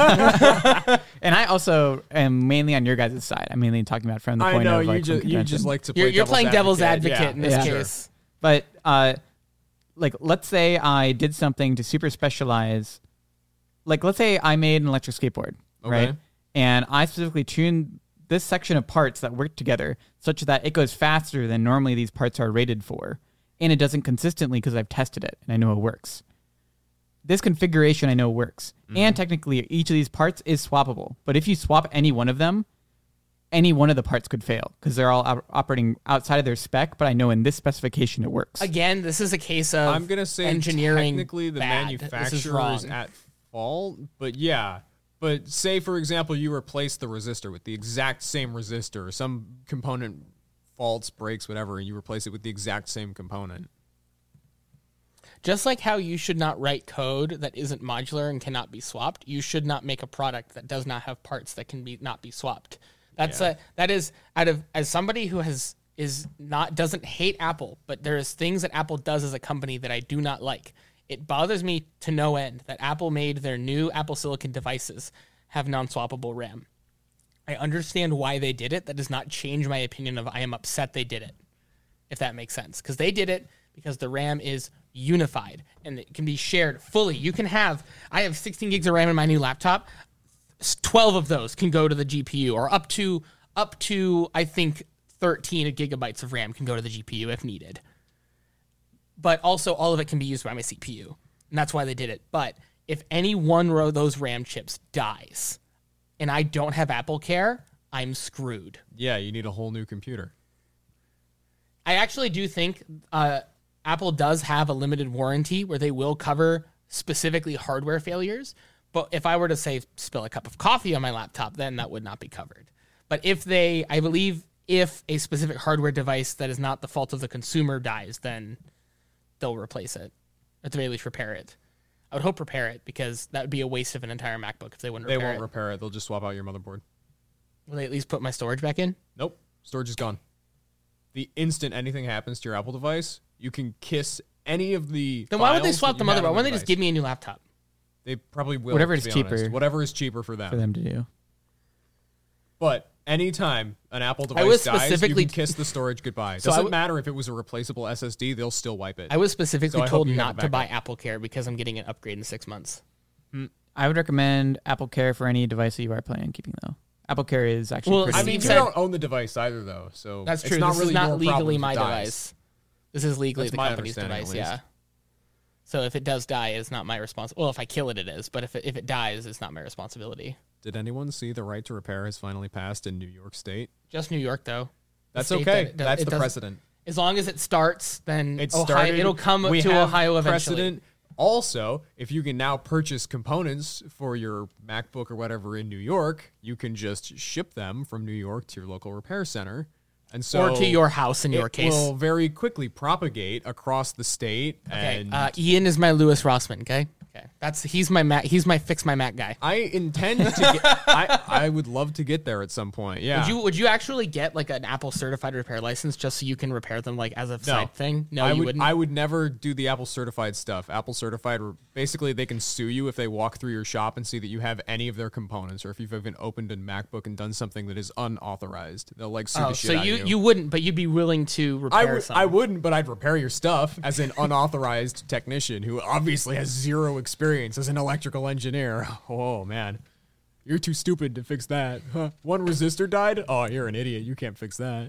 and I also am mainly on your guys' side. I'm mainly talking about from the I point know, of like you just like to play You're playing devil's advocate. advocate in this Yeah. case. But like, let's say I did something to super specialize. Like, let's say I made an electric skateboard, Okay. right? And I specifically tuned this section of parts that work together such that it goes faster than normally these parts are rated for, and it doesn't consistently because I've tested it and I know it works. this configuration I know works. And technically, each of these parts is swappable. But if you swap any one of them, any one of the parts could fail because they're all operating outside of their spec. But I know in this specification it works. Again, this is a case of I'm gonna say engineering. technically the bad. This is manufacturer wrong. is at fault, but yeah. But say for example you replace the resistor with the exact same resistor, some component faults, breaks, whatever, and you replace it with the exact same component. Just like how you should not write code that isn't modular and cannot be swapped, you should not make a product that does not have parts that can not be swapped. That is as somebody who doesn't hate Apple, but there's things that Apple does as a company that I do not like. It bothers me to no end that Apple made their new Apple Silicon devices have non-swappable RAM. I understand why they did it. That does not change my opinion of I am upset they did it, if that makes sense. Because they did it because the RAM is unified and it can be shared fully. I have 16 gigs of RAM in my new laptop. 12 of those can go to the GPU, or up to I think 13 gigabytes of RAM can go to the GPU if needed. But also all of it can be used by my CPU. And that's why they did it. But if any one of those RAM chips dies and I don't have Apple Care, I'm screwed. Yeah, you need a whole new computer. I actually do think Apple does have a limited warranty where they will cover specifically hardware failures. But if I were to say spill a cup of coffee on my laptop, then that would not be covered. But if a specific hardware device that is not the fault of the consumer dies, then they'll replace it. At the very least, repair it. I would hope repair it, because that would be a waste of an entire MacBook if they wouldn't repair it. They won't repair it. They'll just swap out your motherboard. Will they at least put my storage back in? Nope. Storage is gone. The instant anything happens to your Apple device, you can kiss any of the Then why would they files swap that the you have motherboard? on Why don't the they just device. give me a new laptop? They probably will. Whatever to is be cheaper. honest. Whatever is cheaper for them. for them to do. But anytime an Apple I was device dies, you specifically- can kiss the storage goodbye. So Doesn't matter if it was a replaceable SSD, they'll still wipe it. I was specifically So I hope told you have not a to buy backup. Apple Care because I'm getting an upgrade in 6 months. I would recommend Apple Care for any device that you are planning on keeping, though. Apple Care is actually Well, pretty I mean, Steve you said- don't own the device either, though. So That's it's true. Not This really is not your legally problem if my it dies. device. This is legally That's the my company's understanding, device, at least. yeah. So if it does die, it's not my responsibility. Well, if I kill it, it is. But if it dies, it's not my responsibility. Did anyone see the right to repair has finally passed in New York State? Just New York, though. The That's state okay. that That's it the doesn't- precedent. As long as it starts, then It Ohio, started. it'll come we to have Ohio eventually. precedent. Also, if you can now purchase components for your MacBook or whatever in New York, you can just ship them from New York to your local repair center. And so Or to your house in your it case. will very quickly propagate across the state. Okay. And Ian is my Lewis Rossman, okay? Okay. He's my fix my Mac guy. I intend to get, I would love to get there at some point. Yeah. Would you actually get like an Apple certified repair license just so you can repair them like as a side thing? No, you wouldn't. I would never do the Apple certified stuff. Apple certified, basically, they can sue you if they walk through your shop and see that you have any of their components, or if you've even opened a MacBook and done something that is unauthorized. They'll like sue the shit so out of you wouldn't, but you'd be willing to repair some. I wouldn't, but I'd repair your stuff as an unauthorized technician who obviously has zero experience as an electrical engineer. Oh man, you're too stupid to fix that. Huh. One resistor died. Oh, you're an idiot. You can't fix that.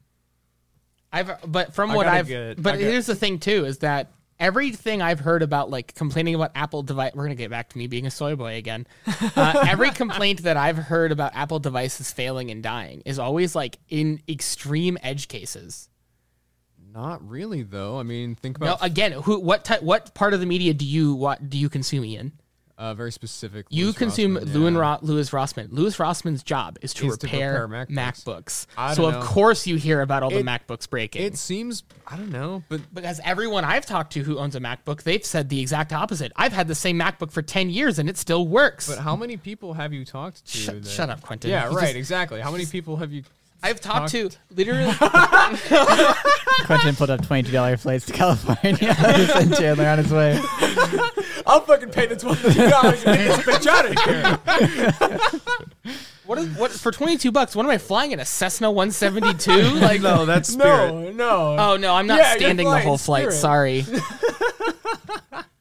But gotta here's the thing too, is that everything I've heard about like complaining about Apple device, we're gonna get back to me being a soy boy again. Every complaint that I've heard about Apple devices failing and dying is always like in extreme edge cases. Not really, though. I mean, think No, about again, what part of the media do you consume, Ian? very specific. You Louis consume Rossmann, yeah. Louis Rossmann. Louis Rossmann's job is to Is to repair repair MacBooks. I So don't of know. course you hear about all the It- MacBooks breaking. It seems, I don't know, but Because everyone I've talked to who owns a MacBook, they've said the exact opposite. I've had the same MacBook for 10 years and it still works. how many people have you talked to? Shut up, Quentin. Yeah, You right, just- exactly. How many people have you? I've talked to literally. Quentin pulled up $22 flights to California to send Chandler on his way. I'll fucking pay the $20 and get this bitch out of here. what for $22? What am I flying in, a Cessna 172? Like No, that's Spirit. No. Oh no, I'm not Yeah, you're standing the flying whole flight. Spirit. Sorry.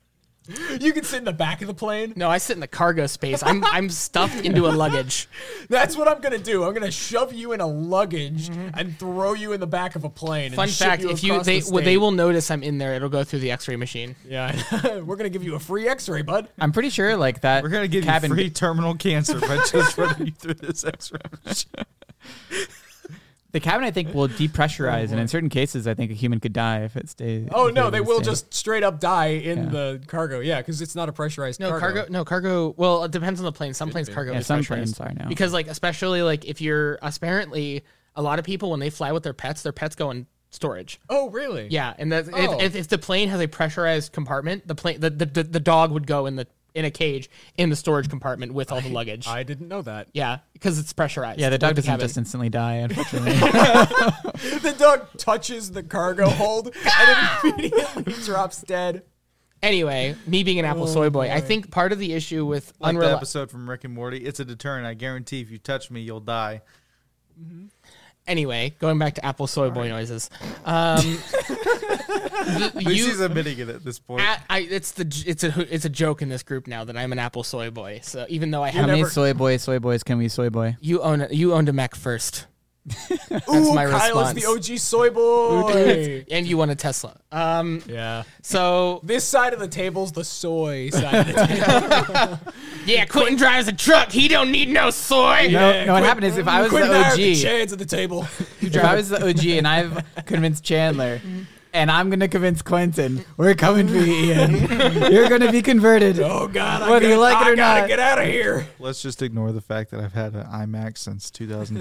You can sit in the back of the plane. No, I sit in the cargo space. I'm stuffed into a luggage. That's what I'm gonna do. I'm gonna shove you in a luggage and throw you in the back of a plane. Fun and ship fact: you if across the state. they will notice I'm in there, it'll go through the X-ray machine. Yeah, we're gonna give you a free X-ray, bud. I'm pretty sure like that. We're gonna give cabin you free terminal cancer by just running you through this X-ray machine. The cabin, I think, will depressurize, and in certain cases, I think a human could die if it stays. Oh if no, it they will stays. just straight up die in Yeah. the cargo. Yeah, because it's not a pressurized cargo. No cargo. Well, it depends on the plane. Some planes be. cargo Yeah, is some pressurized. planes are now. Because like especially like if you're apparently a lot of people when they fly with their pets go in storage. Oh really? Yeah, and that Oh. if the plane has a pressurized compartment, the dog would go in a cage in the storage compartment with all the luggage. I didn't know that. Yeah, because it's pressurized. Yeah, the dog like doesn't cabin. just instantly die, unfortunately. The dog touches the cargo hold and it immediately drops dead. Anyway, me being an apple soy boy, I think part of the issue with Like the unreliable. episode from Rick and Morty, it's a deterrent. I guarantee if you touch me, you'll die. Anyway, going back to apple soy boy noises. At least he's admitting it at this point. It's a joke in this group now that I'm an apple soy boy. So even though I How have many soy boys can we soy boy? you owned a Mac first, Ooh, my Kyle is response. the OG soy boy. and you won a Tesla. Yeah. So This side of the table's the soy side of the table. yeah, Quentin drives a truck. He don't need no soy. No, what happened is if I was Quentin the and I are the OG, chads at the table. if I was the OG and I've convinced Chandler, and I'm gonna convince Quentin, we're coming for you, Ian. You're gonna be converted. Oh God, Whether you like it I or gotta not. get out of here. Let's just ignore the fact that I've had an iMac since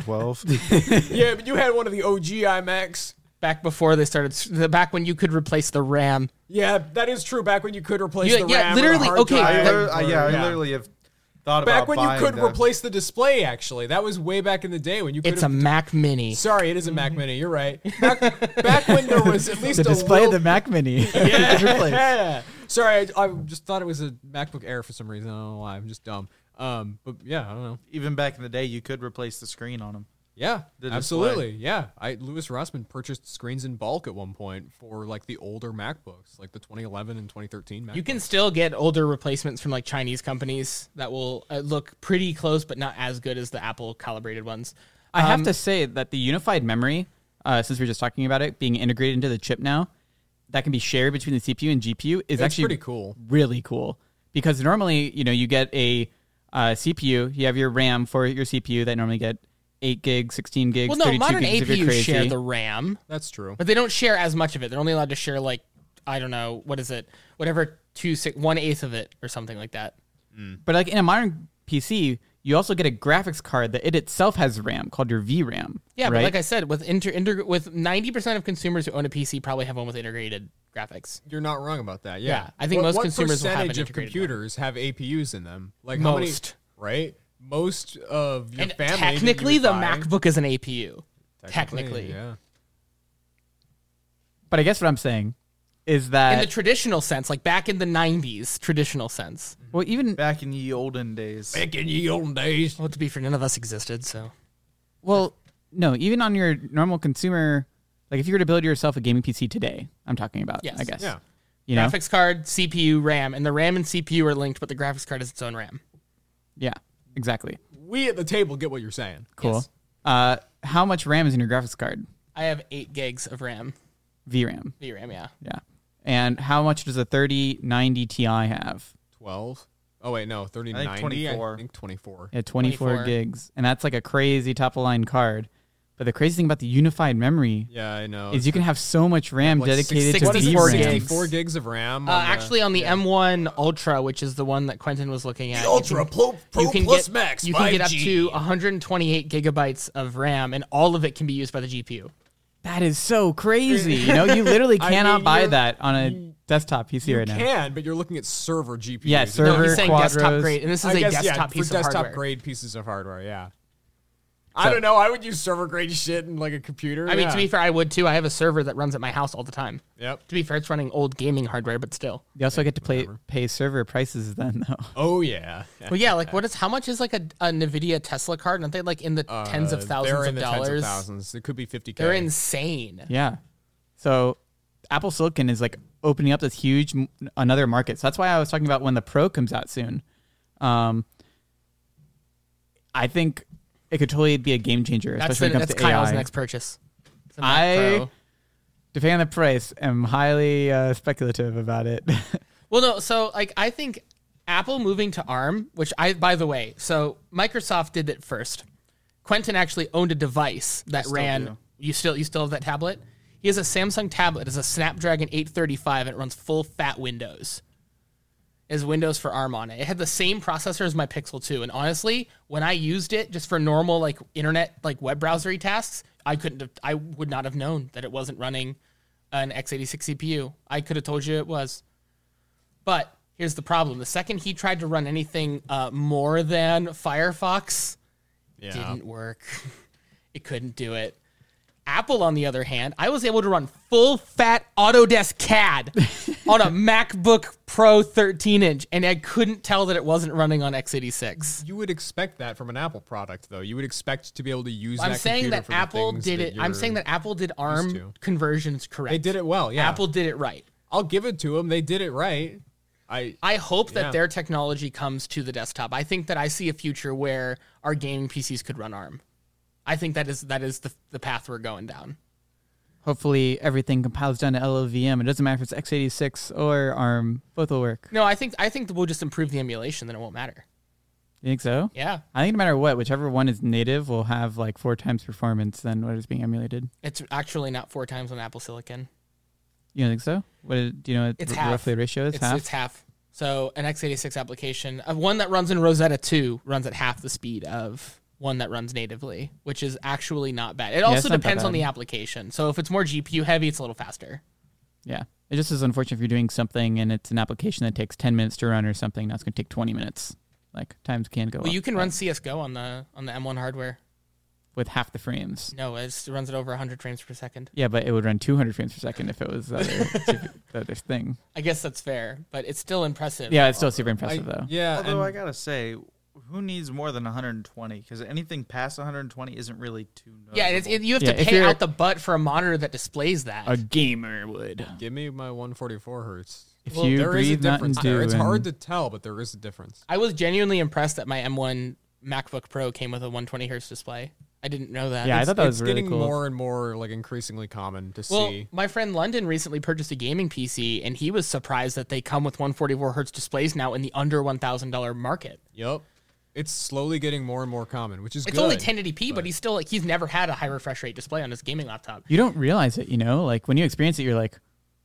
2012. Yeah, but you had one of the OG iMacs. Back before they started, back when you could replace the RAM. Yeah, that is true. Back when you could replace Yeah, the yeah, RAM, or the literally, hard okay, drive, I literally have thought back about when you buying could them. replace the display. Actually, that was way back in the day when you could. It's a Mac Mini. Sorry, it is a Mac Mini. You're right. Back when there was at least The a display of little, the Mac Mini. Yeah. Sorry, I just thought it was a MacBook Air for some reason. I don't know why. I'm just dumb. But yeah, I don't know. Even back in the day, you could replace the screen on them. Yeah, The absolutely. Yeah, Louis Rossman purchased screens in bulk at one point for like the older MacBooks, like the 2011 and 2013 MacBooks. You can still get older replacements from like Chinese companies that will look pretty close, but not as good as the Apple calibrated ones. I have to say that the unified memory, since we were just talking about it being integrated into the chip now, that can be shared between the CPU and GPU is It's actually pretty cool. Really cool. Because normally, you get a CPU, you have your RAM for your CPU that normally get 8 gigs, 16 gigs, Well, no, 32 modern gigs if you're APUs crazy. share the RAM, That's true. but they don't share as much of it. They're only allowed to share like I don't know what is it, whatever 1/8 of it or something like that. But like in a modern PC, you also get a graphics card that it itself has RAM called your VRAM. Yeah, right? but like I said, with with 90% of consumers who own a PC probably have one with integrated graphics. You're not wrong about that. Yeah, Yeah, I think most consumers will have an percentage of integrated computers have APUs in them? Like Most. how many? Right. Most of your And family. that you technically, would the buy- MacBook is an APU. Technically. yeah. But I guess what I'm saying is In that the traditional sense, like back in the 90s, traditional sense. well, even Back in the olden days. Back in ye olden days. Well, to be fair, none of us existed, so. no, even on your normal consumer, like if you were to build yourself a gaming PC today, I'm talking about. Yes. I guess. Yeah. You know. Graphics card, CPU, RAM, and the RAM and CPU are linked, but the graphics card is its own RAM. Yeah. Exactly. We at the table get what you're saying. Cool. Yes. How much RAM is in your graphics card? I have 8 gigs of RAM. VRAM. VRAM, yeah. Yeah. And how much does a 3090 Ti have? 12. Oh wait, no, 3090. I think 24. I think 24. Yeah, 24 24. gigs. And that's like a crazy top of the line card. But the crazy thing about the unified memory Yeah, I know. is you can have so much RAM Like dedicated to 64 VRAM. gigs. 64 gigs of RAM. Actually, on the M1 Ultra, which is the one that Quentin was looking at, Ultra Pro Plus Max you can get up 5G. to 128 gigabytes of RAM, and all of it can be used by the GPU. That is so crazy. You literally I cannot mean, buy you're- that on a desktop PC you right now. can, but you're looking at server GPUs. Yeah, No, server he's saying desktop Quadros. grade, and this is I a guess, desktop for piece of desktop hardware. grade pieces of hardware. Yeah. I don't know. I would use server grade shit in like a computer. I mean, yeah. to be fair, I would too. I have a server that runs at my house all the time. Yep. To be fair, it's running old gaming hardware, but still. You also get to pay server prices then, though. Oh yeah. Well, yeah, like how much is like a NVIDIA Tesla card? Aren't they like in the tens of thousands They're in of the dollars? Tens of thousands. It could be 50K. They're insane. Yeah. So Apple Silicon is like opening up this huge another market. So that's why I was talking about when the Pro comes out soon. I think it could totally be a game changer, especially when it comes to Kyle's AI. next purchase. It's a Mac Pro. Depending on the price, am highly speculative about it. Well, no. So, like, I think Apple moving to ARM, which by the way, so Microsoft did it first. Quentin actually owned a device that ran. do. You still have that tablet? He has a Samsung tablet. It's a Snapdragon 835, and it runs full fat Windows. It has Windows for ARM on it. It had the same processor as my Pixel 2, and honestly, when I used it just for normal like internet like web browsery tasks, I would not have known that it wasn't running an x86 CPU. I could have told you it was. But here's the problem. The second he tried to run anything more than Firefox, didn't work. It couldn't do it. Apple, on the other hand, I was able to run full fat Autodesk CAD on a MacBook Pro 13-inch, and I couldn't tell that it wasn't running on x86. You would expect that from an Apple product, though. You would expect to be able to use that I'm saying computer that for the Apple things did that it. I'm saying that Apple did ARM to. conversions correct. They did it well, yeah. Apple did it right. I'll give it to them. They did it right. I hope that Yeah. their technology comes to the desktop. I think that I see a future where our gaming PCs could run ARM. I think that is the path we're going down. Hopefully, everything compiles down to LLVM. It doesn't matter if it's x86 or ARM; both will work. No, I think that we'll just improve the emulation, then it won't matter. You think so? Yeah, I think no matter what, whichever one is native will have like 4 times performance than what is being emulated. it's actually not 4 times on Apple Silicon. You don't think so? Do you know what It's half. roughly the ratio is? Half? It's half. So an x86 application, one that runs in Rosetta 2 runs at half the speed of one that runs natively, which is actually not bad. It it's also not that depends on bad. the application. So if it's more GPU heavy, it's a little faster. Yeah. It just is unfortunate if you're doing something and it's an application that takes 10 minutes to run or something. Now it's going to take 20 minutes. Like, times can go Well, up. you can run CS:GO on the M1 hardware. with half the frames. No, it runs at over 100 frames per second. Yeah, but it would run 200 frames per second if it was the other thing. I guess that's fair, but it's still impressive. Yeah, it's still super impressive, though. Yeah, Although I and gotta say, who needs more than 120? Because anything past 120 isn't really too noticeable. Yeah, you have Yeah, to if pay you're- out the butt for a monitor that displays that. A gamer would. give me my 144 hertz. If Well, you There is a breathe, not and difference do. there. It's and- hard to tell, but there is a difference. I was genuinely impressed that my M1 MacBook Pro came with a 120 hertz display. I didn't know that. Yeah, I It's- thought that was it's really getting cool. more and more like increasingly common to Well, see. my friend London recently purchased a gaming PC, and he was surprised that they come with 144 hertz displays now in the under $1,000 market. Yep. It's slowly getting more and more common, which is It's good. only 1080p, but he's never had a high refresh rate display on his gaming laptop. You don't realize it, Like, when you experience it, you're like,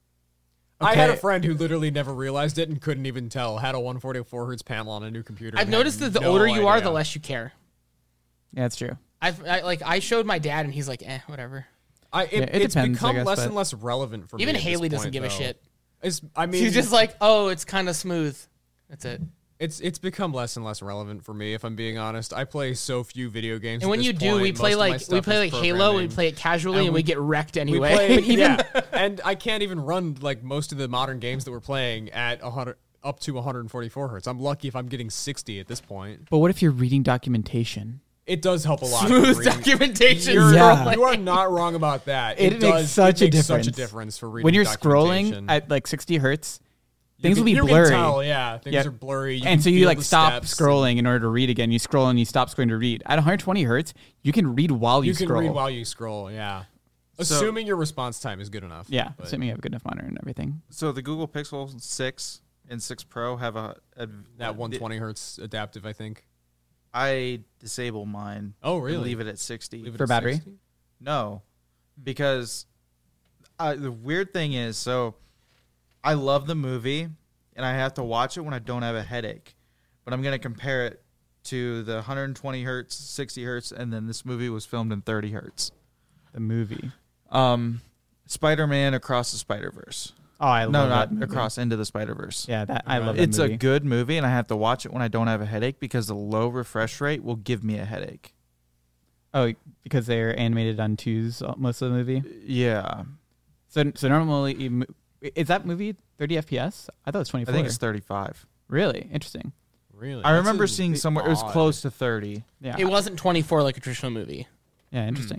I had a okay. friend who literally never realized it and couldn't even tell. Had a 144 hertz panel on a new computer. I've and had noticed that the no older you are, idea. the less you care. yeah, it's true. I showed my dad, and he's like, whatever. it It's depends, I become guess, less but- and less relevant for Even me. at this Haley doesn't point, give a though. shit. I mean, She's just like, oh, it's kind of smooth. That's it. it's become less and less relevant for me. If I'm being honest, I play so few video games. And when at you this do, point. we Most play of my like stuff is Halo, and we programming. play it casually, and we get wrecked We anyway. play, But even- yeah, and I can't even run like most of the modern games that we're playing at 100 up to 144 hertz. I'm lucky if I'm getting 60 at this point. But what if you're reading documentation? It does help a lot. smooth reading. documentation. You're, Yeah. you are not wrong about that. It makes such a difference. Such a difference for reading When you're scrolling documentation. at like 60 hertz, You things can- will be you blurry. Can tell, yeah, things Yeah. are blurry. You And can so you feel like the stop steps. scrolling in order to read again. You scroll and you stop scrolling to read. At 120 hertz, you can read while you, You can scroll. read while you scroll. Yeah, assuming your response time is good enough. Yeah, but assuming you have a good enough monitor and everything. So the Google Pixel 6 and 6 Pro have that 120 hertz adaptive, I think. I disable mine. Oh, and really? leave it at 60. Leave it For at battery? 60? No, because the weird thing is, so I love the movie, and I have to watch it when I don't have a headache. But I'm going to compare it to the 120 hertz, 60 hertz, and then this movie was filmed in 30 hertz. The movie. Spider-Man Across the Spider-Verse. Oh, I No, love not that movie. Across, Into the Spider-Verse. Yeah, that I love that It's movie. a good movie, and I have to watch it when I don't have a headache because the low refresh rate will give me a headache. Oh, because they're animated on twos most of the movie. Yeah. So normally, is that movie 30 FPS? I thought it was 24. I think it's 35. Really interesting. Really? I That's remember a seeing bit somewhere it was odd. close to 30. Yeah, It wasn't 24 like a traditional movie. yeah, interesting.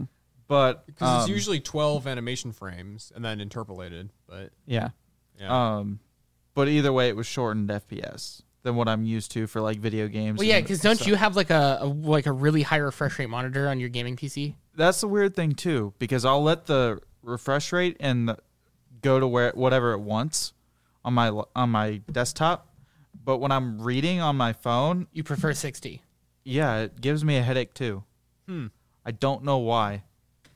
But Because it's usually 12 animation frames and then interpolated. But Yeah. yeah. But either way, it was shortened FPS than what I'm used to for like video games. Well, yeah, and because don't stuff. you have like a really high refresh rate monitor on your gaming PC? That's the weird thing too, because I'll let the refresh rate go to whatever it wants on my desktop, but when I'm reading on my phone, You prefer 60? yeah, it gives me a headache too. I don't know why.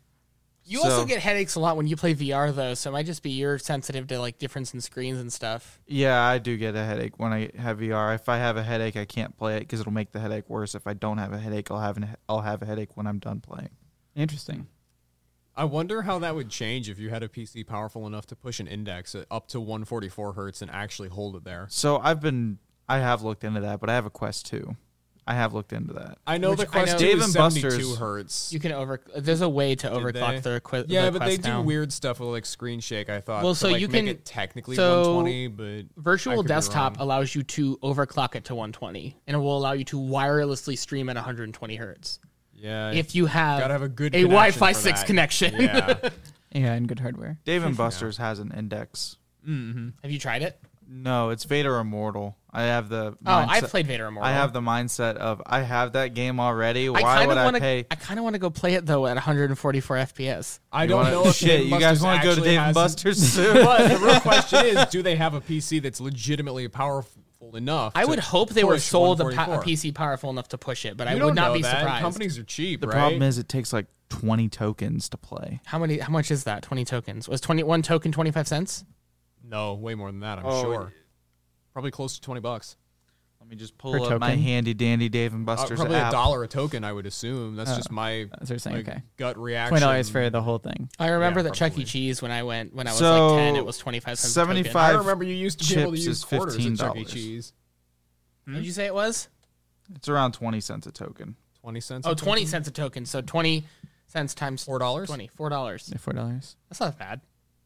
You So- also get headaches a lot when you play VR, though, so it might just be you're sensitive to like difference in screens and stuff. Yeah, I do get a headache when I have VR. If I have a headache, I can't play it because it'll make the headache worse. If I don't have a headache, I'll have a headache when I'm done playing. Interesting. I wonder how that would change if you had a PC powerful enough to push an index up to 144 hertz and actually hold it there. So I have looked into that, but I have a Quest 2. I have looked into that. I know Which the I Quest know- 2 Dave is and 72 Buster's- hertz. You can there's a way to Did overclock they? the Quest. Yeah, the but they Quest do now. weird stuff with like screen shake. I thought. Well, to, so like, you make can- it technically so 120, but I Virtual could be Desktop wrong. allows you to overclock it to 120, and it will allow you to wirelessly stream at 120 hertz. Yeah, If you have, gotta have a good a connection Wi-Fi for 6 that. connection. Yeah, Yeah, and good hardware. Dave and Buster's has an index. Have you tried it? No, it's Vader Immortal. I have the. Oh, I've played Vader Immortal. I have the mindset of I have that game already. I Why kind would of I want to. pay? I kind of want to go play it though at 144 FPS. I You don't wanna- know if shit. Dave You and guys Buster's want to go to actually Dave and has- Buster's soon? But the real question is, do they have a PC that's legitimately powerful enough? I to would hope they were push sold a 144? PC powerful enough to push it, but You I don't would not know be that. surprised. Companies are cheap, The right? problem is it takes like 20 tokens to play. How much is that? 20 tokens. Was 21 token 25 cents? No, way more than that. I'm Oh, sure. Probably close to $20. Let me just pull Per up my token? handy dandy Dave and Buster's Probably app. $1 a token, I would assume. That's just my That's what you're saying, like, okay. gut reaction. $20 for the whole thing. I remember Yeah, that Chuck E. probably. Cheese when I was So, like 10, it was 25 cents. a token. 75 I remember you used to be able to chips use is quarters at Chuck E. $15. Cheese. What did you say it was? It's around 20 cents a token. 20 cents. Oh, a 20 token? cents a token. So 20 cents times $4? 20. $4. Yeah, $4. That's not bad.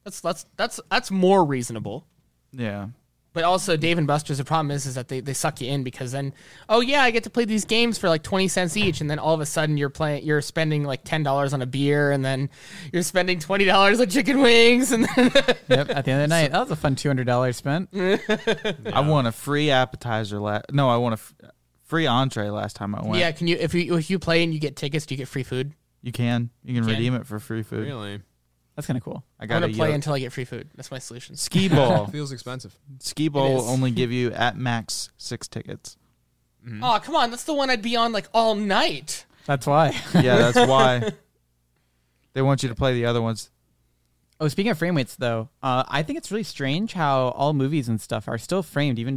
That's more reasonable. Yeah. But also, Dave and Buster's, the problem is that they suck you in because then, oh yeah, I get to play these games for like 20 cents each, and then all of a sudden you're spending like $10 on a beer, and then you're spending $20 on chicken wings, and then Yep. At the end of the night, that was a fun $200 spent. I won a free appetizer. I won a free entree last time I went. yeah, can you if you play and you get tickets, do you get free food? You can redeem it for free food. Really? That's kind of cool. I I'm got gonna a play until I get free food. That's my solution. Skee ball. Feels expensive. Skee ball It will is. only give you at max 6 tickets. Oh come on, that's the one I'd be on like all night. That's why. Yeah, that's why they want you to play the other ones. Oh, speaking of frame rates, though, I think it's really strange how all movies and stuff are still filmed even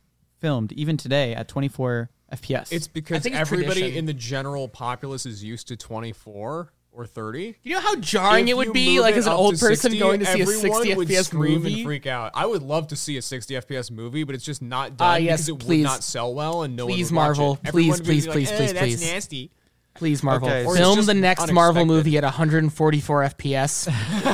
today at 24 FPS. It's because think it's everybody tradition. in the general populace is used to 24 or 30. You know how jarring If it would you be, move like it as an up old to person 60, going to see a everyone 60 would FPS scream movie. and freak out. I would love to see a 60 FPS movie, but it's just not done yes, because it please. would not sell well and no Please, one would Marvel. watch it. Everyone Please, would be please, like, please, please, that's please. nasty. Please, Marvel, Okay, or it's film just the next Marvel unexpected. movie at 144 FPS.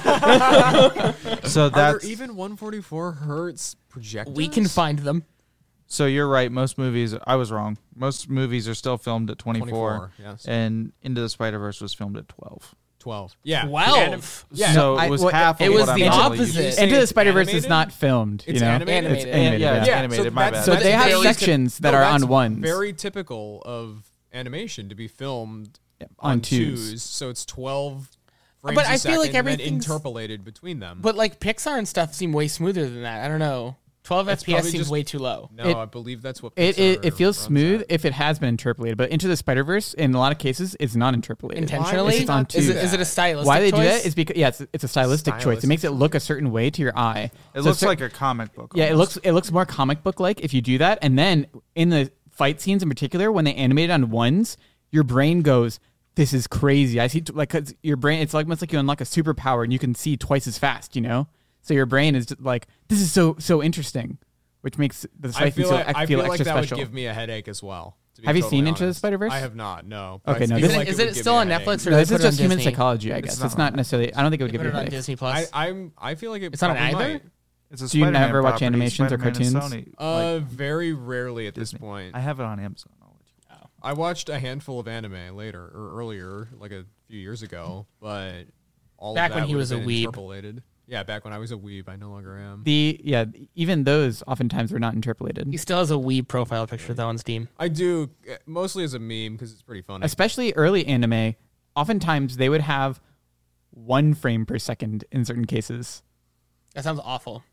So Are that's there even 144 hertz projectors? We can find them. so you're right. Most movies, I was wrong. Most movies are still filmed at 24, 24, yes. and Into the Spider-Verse was filmed at 12. 12. Yeah. 12. Yeah. so I- it was what- half of it was what I'm the normally used opposite. to. Into the it's Spider-Verse is animated? not filmed. It's you know? animated? It's Animated. animated. Yeah, Yeah, it's animated, my bad. So they have very- sections that are that's on ones. Very typical of animation to be filmed on on twos. twos. So it's 12 frames But a I feel like second and then everything's- interpolated between them. But like Pixar and stuff seem way smoother than that. I don't know. 12 It's FPS probably seems just- way too low. no, it- I believe that's what It Pixar feels runs smooth at. if it has been interpolated, but Into the Spider-Verse, in a lot of cases, is not interpolated. Intentionally? It's on Is twos. it a stylistic Why they do choice? that is because it's a stylistic choice. It makes it look a certain way to your eye. It So looks like a comic book. yeah, almost. it looks more comic book like if you do that, and then in the fight scenes in particular, when they animate it on ones, your brain goes, "This is crazy." I see like 'cause your brain, it's like almost like you unlock a superpower and you can see twice as fast. You know, so your brain is just like, "This is so interesting," which makes the I fight feel feel, like, I feel feel like extra that special. would give me a headache as well. to be Have you totally seen Into the honest. Spider-Verse? I have not. No. Okay, But no, I this- feel like Is would it give still me a on headache. Netflix or No, they this put is it on just human Disney? psychology, I guess. not It's not on necessarily. I don't think it would They give put you it a on headache. Disney Plus. I feel like it It's not on probably either? might. It's a Do you Spider-Man never watch property, animations or Spider-Man and cartoons? Sony, like, Very rarely at this Disney. point. I have it on Amazon. I'll let you- I watched a handful of anime later or earlier, like a few years ago, but all Back of when that he would was have a been weeb. interpolated. Yeah, back when I was a weeb. I no longer am. Even those oftentimes were not interpolated. He still has a Weeb profile picture though on Steam. I do, mostly as a meme because it's pretty funny. Especially early anime, oftentimes they would have 1 frame per second in certain cases. That sounds awful.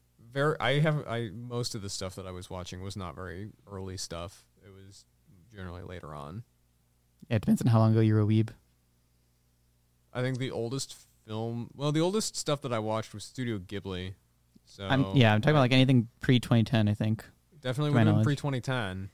Most of the stuff that I was watching was not very early stuff. It was generally later on. Yeah, it depends on how long ago you were a weeb. I think the oldest stuff that I watched was Studio Ghibli. So I'm talking about like anything pre-2010, I think. definitely to my would have been knowledge. pre-2010.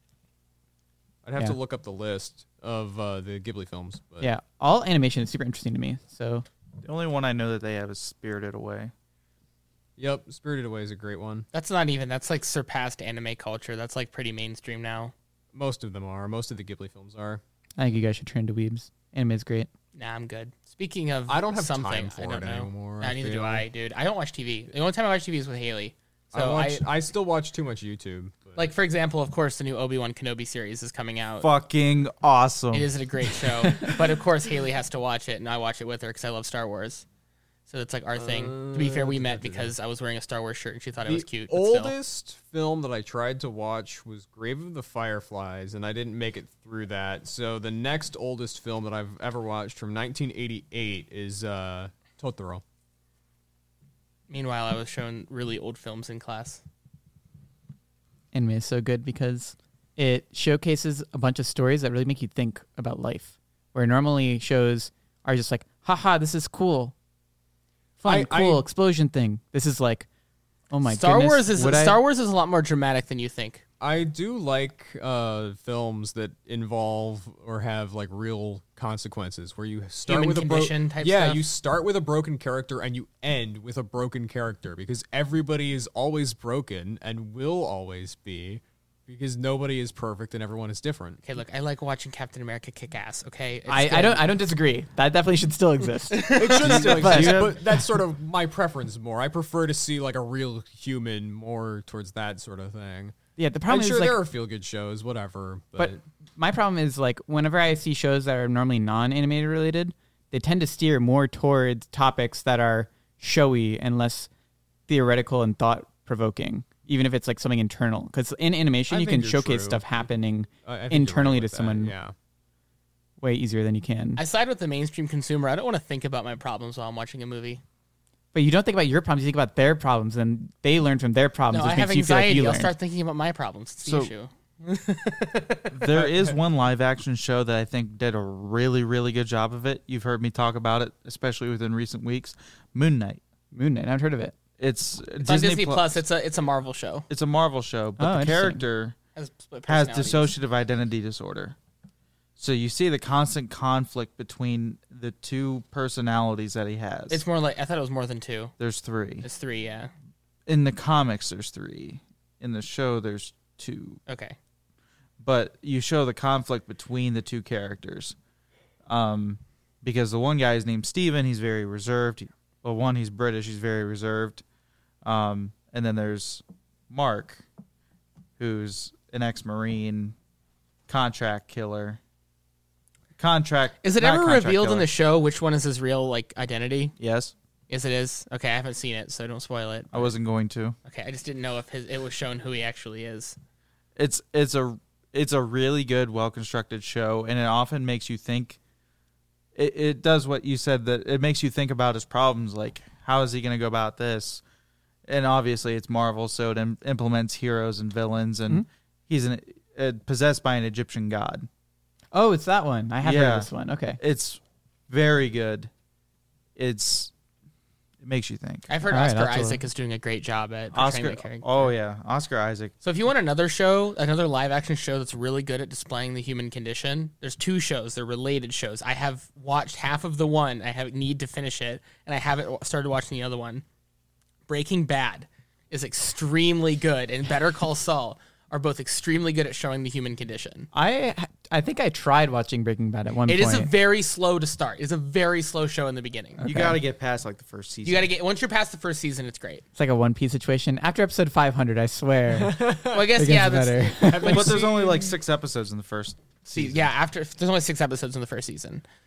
I'd have Yeah. to look up the list of the Ghibli films. But Yeah, all animation is super interesting to me. So The only one I know that they have is Spirited Away. Yep, Spirited Away is a great one. That's like surpassed anime culture. That's like pretty mainstream now. Most of them are. Most of the Ghibli films are. I think you guys should turn to weebs. Anime is great. Nah, I'm good. Speaking of I don't have something, time for I don't it know. anymore, Nah, I neither do feel. I, dude. I don't watch TV. The only time I watch TV is with Haley. So I still watch too much YouTube. But like for example, of course, the new Obi-Wan Kenobi series is coming out. Fucking awesome. It is a great show, but of course Haley has to watch it, and I watch it with her because I love Star Wars. So it's like our thing. To be fair, we met because I was wearing a Star Wars shirt, and she thought it was cute. The but still. oldest film that I tried to watch was Grave of the Fireflies, and I didn't make it through that. So the next oldest film that I've ever watched from 1988 is Totoro. Meanwhile, I was shown really old films in class. Anime is so good because it showcases a bunch of stories that really make you think about life. Where normally shows are just like, haha, this is cool. Fun, cool, explosion thing. This is like, oh my Star goodness. Star Wars is a lot more dramatic than you think. I do like films that involve or have like real consequences, where you start Human with a condition type yeah, stuff? you start with a broken character and you end with a broken character, because everybody is always broken and will always be, because nobody is perfect and everyone is different. Okay, look, I like watching Captain America kick ass. Okay, It's I good. don't disagree. That definitely should still exist. It should still But- exist, but that's sort of my preference more. I prefer to see like a real human more towards that sort of thing. Yeah, the I'm problem sure is like, there are feel-good shows, whatever, but my problem is like whenever I see shows that are normally non-animated related, they tend to steer more towards topics that are showy and less theoretical and thought-provoking, even if it's like something internal. Because in animation, I you think can you're showcase true. stuff happening I think internally you're to right with someone that, yeah. way easier than you can. I side with the mainstream consumer. I don't want to think about my problems while I'm watching a movie. But you don't think about your problems; you think about their problems, and they learn from their problems, No, I which have makes you feel like anxiety. you I'll learned. start thinking about my problems. It's the So- issue. There is one live action show that I think did a really, really good job of it. You've heard me talk about it, especially within recent weeks. Moon Knight. Moon Knight, I've heard of it. It's It's on Disney Plus. It's a Marvel show. It's a Marvel show, but Oh, the interesting. character Has split has personalities. dissociative identity disorder. So you see the constant conflict between the two personalities that he has. It's more like I thought it was more than two. There's three. It's three. Yeah. In the comics, there's three. In the show, there's two. Okay. But you show the conflict between the two characters. Because the one guy is named Steven, he's very reserved. Well, one, he's British, he's very reserved. And then there's Mark, who's an ex-Marine, contract killer. Is it not ever contract revealed in killer. the show which one is his real like identity? Yes, Yes, it is. Okay, I haven't seen it, so don't spoil it. I wasn't going to. Okay, I just didn't know if it was shown who he actually is. It's a really good, well-constructed show, and it often makes you think. It does what you said, that it makes you think about his problems, like how is he going to go about this? And obviously, it's Marvel, so it implements heroes and villains, and he's possessed by an Egyptian god. Oh, it's that one. I have heard Yeah. of this one. Okay. It's very good. It makes you think. I've heard All right, Oscar I'll have to Isaac is doing a great job at portraying Oscar, the character. oh yeah, Oscar Isaac. So if you want another live action show that's really good at displaying the human condition, there's two shows. They're related shows. I have watched half of the one. I need to finish it, and I haven't started watching the other one. Breaking Bad is extremely good, and Better Call Saul are both extremely good at showing the human condition. I think I tried watching Breaking Bad at one It point. is a very slow to start. It's a very slow show in the beginning. You got to get past like the first season. You got to get once you're past the first season, it's great. It's like a One Piece situation. After episode 500, I swear, Well, I guess it yeah, gets that's better. but there's only like 6 episodes in the first season. yeah. After there's only 6 episodes in the first season.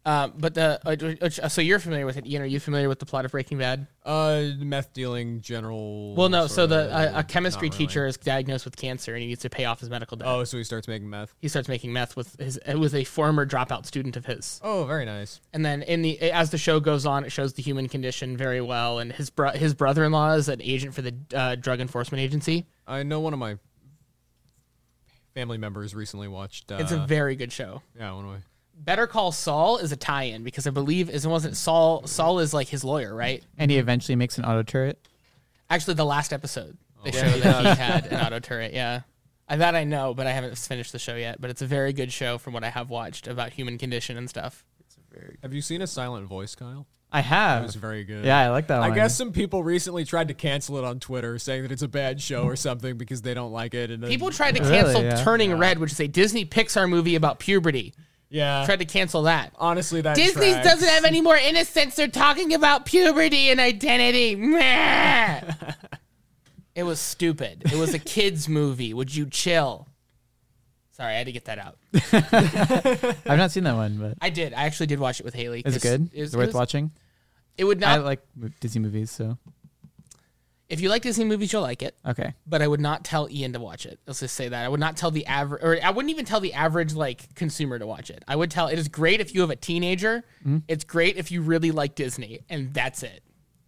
But so you're familiar with it, Ian? Are you familiar with the plot of Breaking Bad? Meth dealing general. Well, no. So sorta, a chemistry not really. teacher is diagnosed with cancer and he needs to pay off his medical debt. Oh, so he starts making meth. He starts making meth with a former dropout student of his. Oh, very nice. And then as the show goes on, it shows the human condition very well. And his brother-in-law is an agent for the Drug Enforcement Agency. I know one of my family members recently watched. It's a very good show. Yeah, one of my. Better Call Saul is a tie-in because I believe wasn't Saul. Saul is like his lawyer, right? And he eventually makes an auto turret. Actually, the last episode they show that he had an auto turret. Yeah, that I know, but I haven't finished the show yet. But it's a very good show from what I have watched about human condition and stuff. Have you seen A Silent Voice, Kyle? I It have. was very good. Yeah, I like that one. I guess some people recently tried to cancel it on Twitter, saying that it's a bad show or something because they don't like it. And then, People tried to Really, cancel yeah. Turning Red, which is a Disney Pixar movie about puberty. yeah, Tried to cancel that. honestly, that Disney tracks. doesn't have any more innocence. They're talking about puberty and identity. Meh. It was stupid. It was a kids movie. Would you chill? Sorry, I had to get that out. I've not seen that one, but I did. I actually did watch it with Haley. is it good? Is it worth watching? It would I not. like Disney movies, so If you like Disney movies, you'll like it. okay. But I would not tell Ian to watch it. Let's just say that. I would not tell the average, or I wouldn't even tell the average like consumer to watch it. I would tell it is great if you have a teenager. It's great if you really like Disney, and that's it.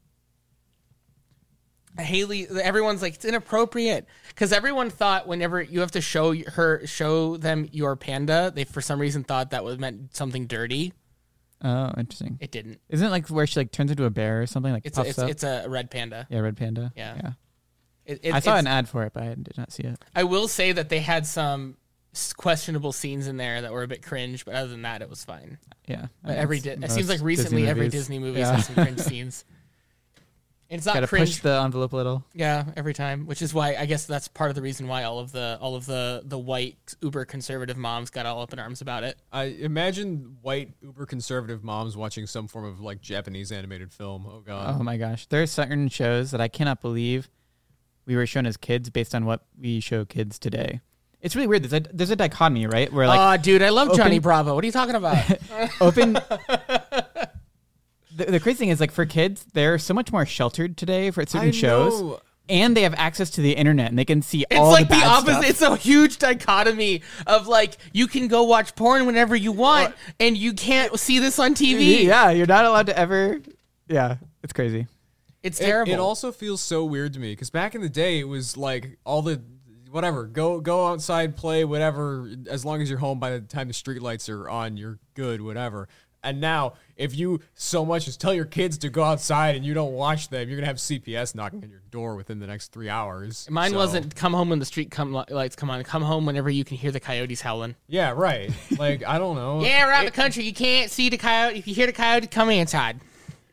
Haley, everyone's like it's inappropriate because everyone thought whenever you have to show them your panda, they for some reason thought that was meant something dirty. Oh, interesting. It didn't. Isn't it like where she like turns into a bear or something? Like puffs up? It's a red panda. Yeah, red panda. Yeah. I It's- saw an ad for it, but I did not see it. I will say that they had some questionable scenes in there that were a bit cringe, but other than that, it was fine. Yeah. But it Most seems like recently Disney every movies. Disney movie Yeah. has some cringe scenes. And it's not Gotta cringe, push the envelope a little. yeah, every time, which is why I guess that's part of the reason why all of the white uber conservative moms got all up in arms about it. I imagine white uber conservative moms watching some form of like Japanese animated film. Oh god. Oh my gosh. There are certain shows that I cannot believe we were shown as kids based on what we show kids today. It's really weird. There's a dichotomy, right? Where like Dude, I love Johnny open- Bravo. What are you talking about? open. The crazy thing is, like for kids, they're so much more sheltered today for certain I shows, know. and they have access to the internet and they can see It's all like the the bad opposite. stuff. It's a huge dichotomy of like you can go watch porn whenever you want, and you can't see this on TV. Yeah, you're not allowed to ever. Yeah, it's crazy. It's terrible. It also feels so weird to me because back in the day it was like all the whatever go outside, play whatever, as long as you're home by the time the streetlights are on, you're good, whatever. And now, if you so much as tell your kids to go outside and you don't watch them, you're gonna have CPS knocking on your door within the next 3 hours. Mine So- wasn't come home when the street lights come on. Come home whenever you can hear the coyotes howling. Yeah, right. Like I don't know. Yeah, around the country you can't see the coyote. If you hear the coyote, come inside.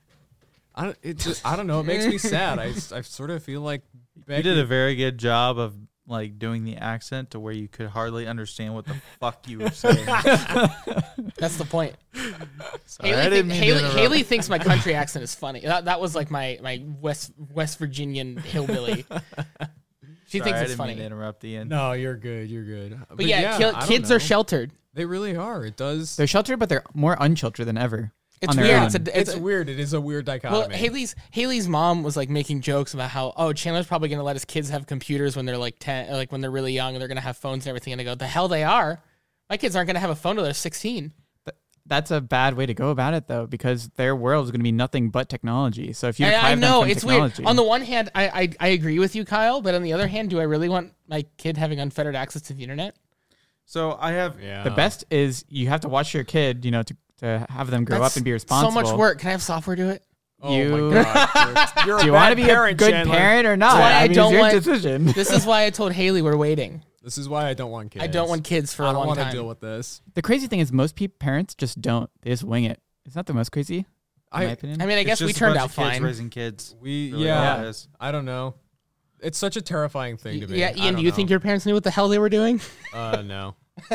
I don't know. It makes me sad. I sort of feel like You did a very good job of like doing the accent to where you could hardly understand what the fuck you were saying. That's the point. Sorry, I didn't mean to interrupt. Haley thinks my country accent is funny. That was like my West Virginian hillbilly. She Sorry, thinks I it's didn't funny. mean to interrupt Ian. No, you're good. You're good. But yeah, I don't kids know. are sheltered. They really are. It does. They're sheltered, but they're more unsheltered than ever. It's on their weird. own. It's It's weird. It is a weird dichotomy. well, Haley's mom was like making jokes about how Chandler's probably going to let his kids have computers when they're like 10, like when they're really young, and they're going to have phones and everything. And I go, the hell they are. My kids aren't going to have a phone until they're 16. That's a bad way to go about it, though, because their world is going to be nothing but technology. So if you I deprive know them from it's technology, weird. On the one hand, I agree with you, Kyle, but on the other hand, do I really want my kid having unfettered access to the internet? So I have yeah. the best is you have to watch your kid, to have them grow That's up and be responsible. So much work. Can I have software do it? Oh You- my god. You're Do you want to be a good parent or not? That's why I I mean, don't it's your want- decision. This is why I told Haley we're waiting. This is why I don't want kids. I don't want kids for I a don't long want time. to deal with this. The crazy thing is most parents just don't. They just wing it. It's not the most crazy, in my opinion. I mean, I it's guess we just a turned bunch out of kids fine. raising kids. We Really all it yeah. is. I don't know. It's such a terrifying thing to me. Yeah, I Ian, don't do you know. think your parents knew what the hell they were doing? No.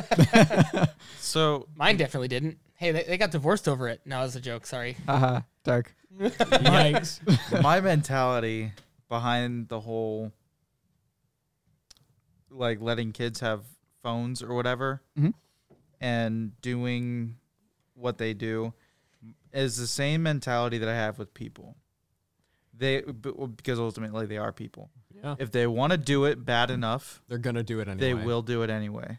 So Mine definitely didn't. Hey, they got divorced over it. No, it was a joke. Sorry. Dark. Yikes. my mentality behind the whole like letting kids have phones or whatever Mhm. and doing what they do is the same mentality that I have with people. Because ultimately they are people. Yeah. If they want to do it bad enough, They're going to do it anyway. they will do it anyway.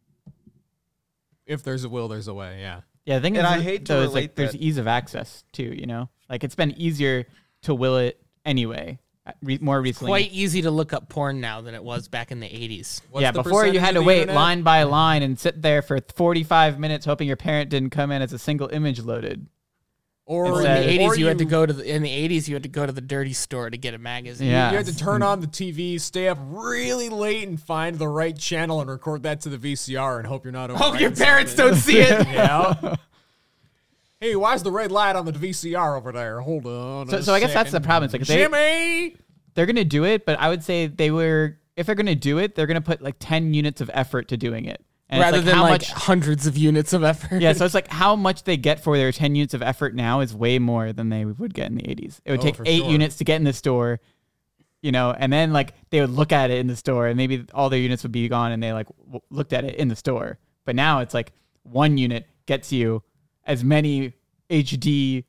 If there's a will, there's a way, yeah. Yeah, the thing And is, I hate to though, is relate like there's that- ease of access too. You know, like it's been easier to will it anyway. More recently, Quite easy to look up porn now than it was back in the 80s. What's yeah. the Before you percentage had of to the wait internet? line by line and sit there for 45 minutes hoping your parent didn't come in as a single image loaded. Or Or in Instead- the 80s, or you had to go to in the 80s you had to go to the dirty store to get a magazine. Yeah. You had to turn on the TV, stay up really late, and find the right channel and record that to the VCR and hope you're not Hope overwriting your parents something. don't see it. Yeah. Hey, why's the red light on the VCR over there? Hold on. So I guess that's the problem. It's like Jimmy. they're gonna do it, but I would say if they're gonna do it, they're gonna put like 10 units of effort to doing it. And it's Rather like than how like much hundreds of units of effort. Yeah, so it's like how much they get for their 10 units of effort now is way more than they would get in the 80s. It would Oh, take for 8 sure. units to get in the store, you know, and then like they would look at it in the store and maybe all their units would be gone and they like looked at it in the store. But now it's like 1 unit gets you as many HD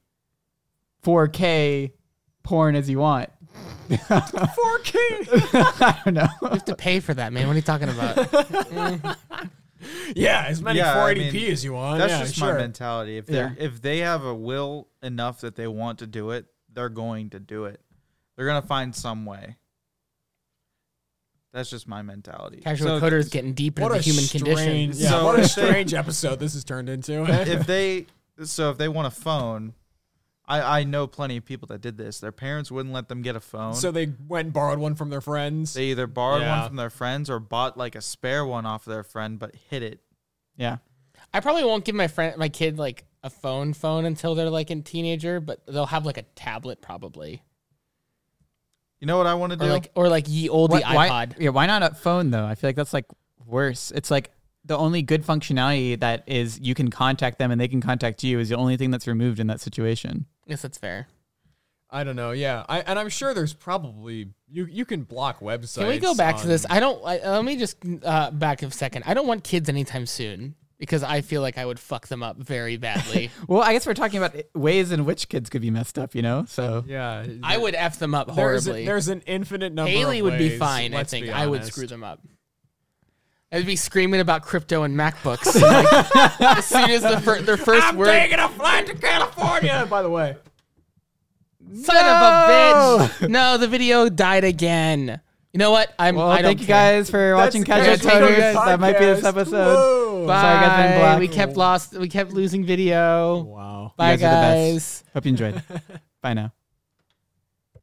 4K porn as you want. 4K. I don't know. You have to pay for that, man. What are you talking about? Yeah, as many Yeah, I 480p mean, as you want. That's yeah, just sure. my mentality. If they have a will enough that they want to do it, they're going to do it. They're gonna find some way. That's just my mentality. Casual So coder is getting deep into What the a human strange, condition. yeah, So what a if they- strange episode this has turned into. if they want a phone, I know plenty of people that did this. Their parents wouldn't let them get a phone. So they went and borrowed one from their friends. they either borrowed Yeah. one from their friends or bought like a spare one off their friend, but hid it. Yeah. I probably won't give my kid like a phone until they're like a teenager, but they'll have like a tablet probably, You know what I want to do? or like ye olde iPod. Why not a phone though? I feel like that's like worse. It's like the only good functionality that is you can contact them and they can contact you is the only thing that's removed in that situation. Yes, that's fair. I don't know. Yeah, I'm sure there's probably you can block websites. Can we go back to this? on- Let me just back a second. I don't want kids anytime soon because I feel like I would fuck them up very badly. Well, I guess we're talking about ways in which kids could be messed up, you know? So Yeah, I would F them up There's horribly. there's an infinite number. Haley of would be ways, fine. I let's think be I would honest. screw them up. I'd be screaming about crypto and MacBooks like, as soon as their first word. a flight to California. By the way, Son of a bitch! No, the video died again. You know what? I don't thank you care. guys for watching Casual Casual Coders Coders. That might be this podcast. episode. Whoa. Bye. Sorry, guys, been black. We kept losing video. Wow. Bye, You guys are the best. guys. Hope you enjoyed. Bye now.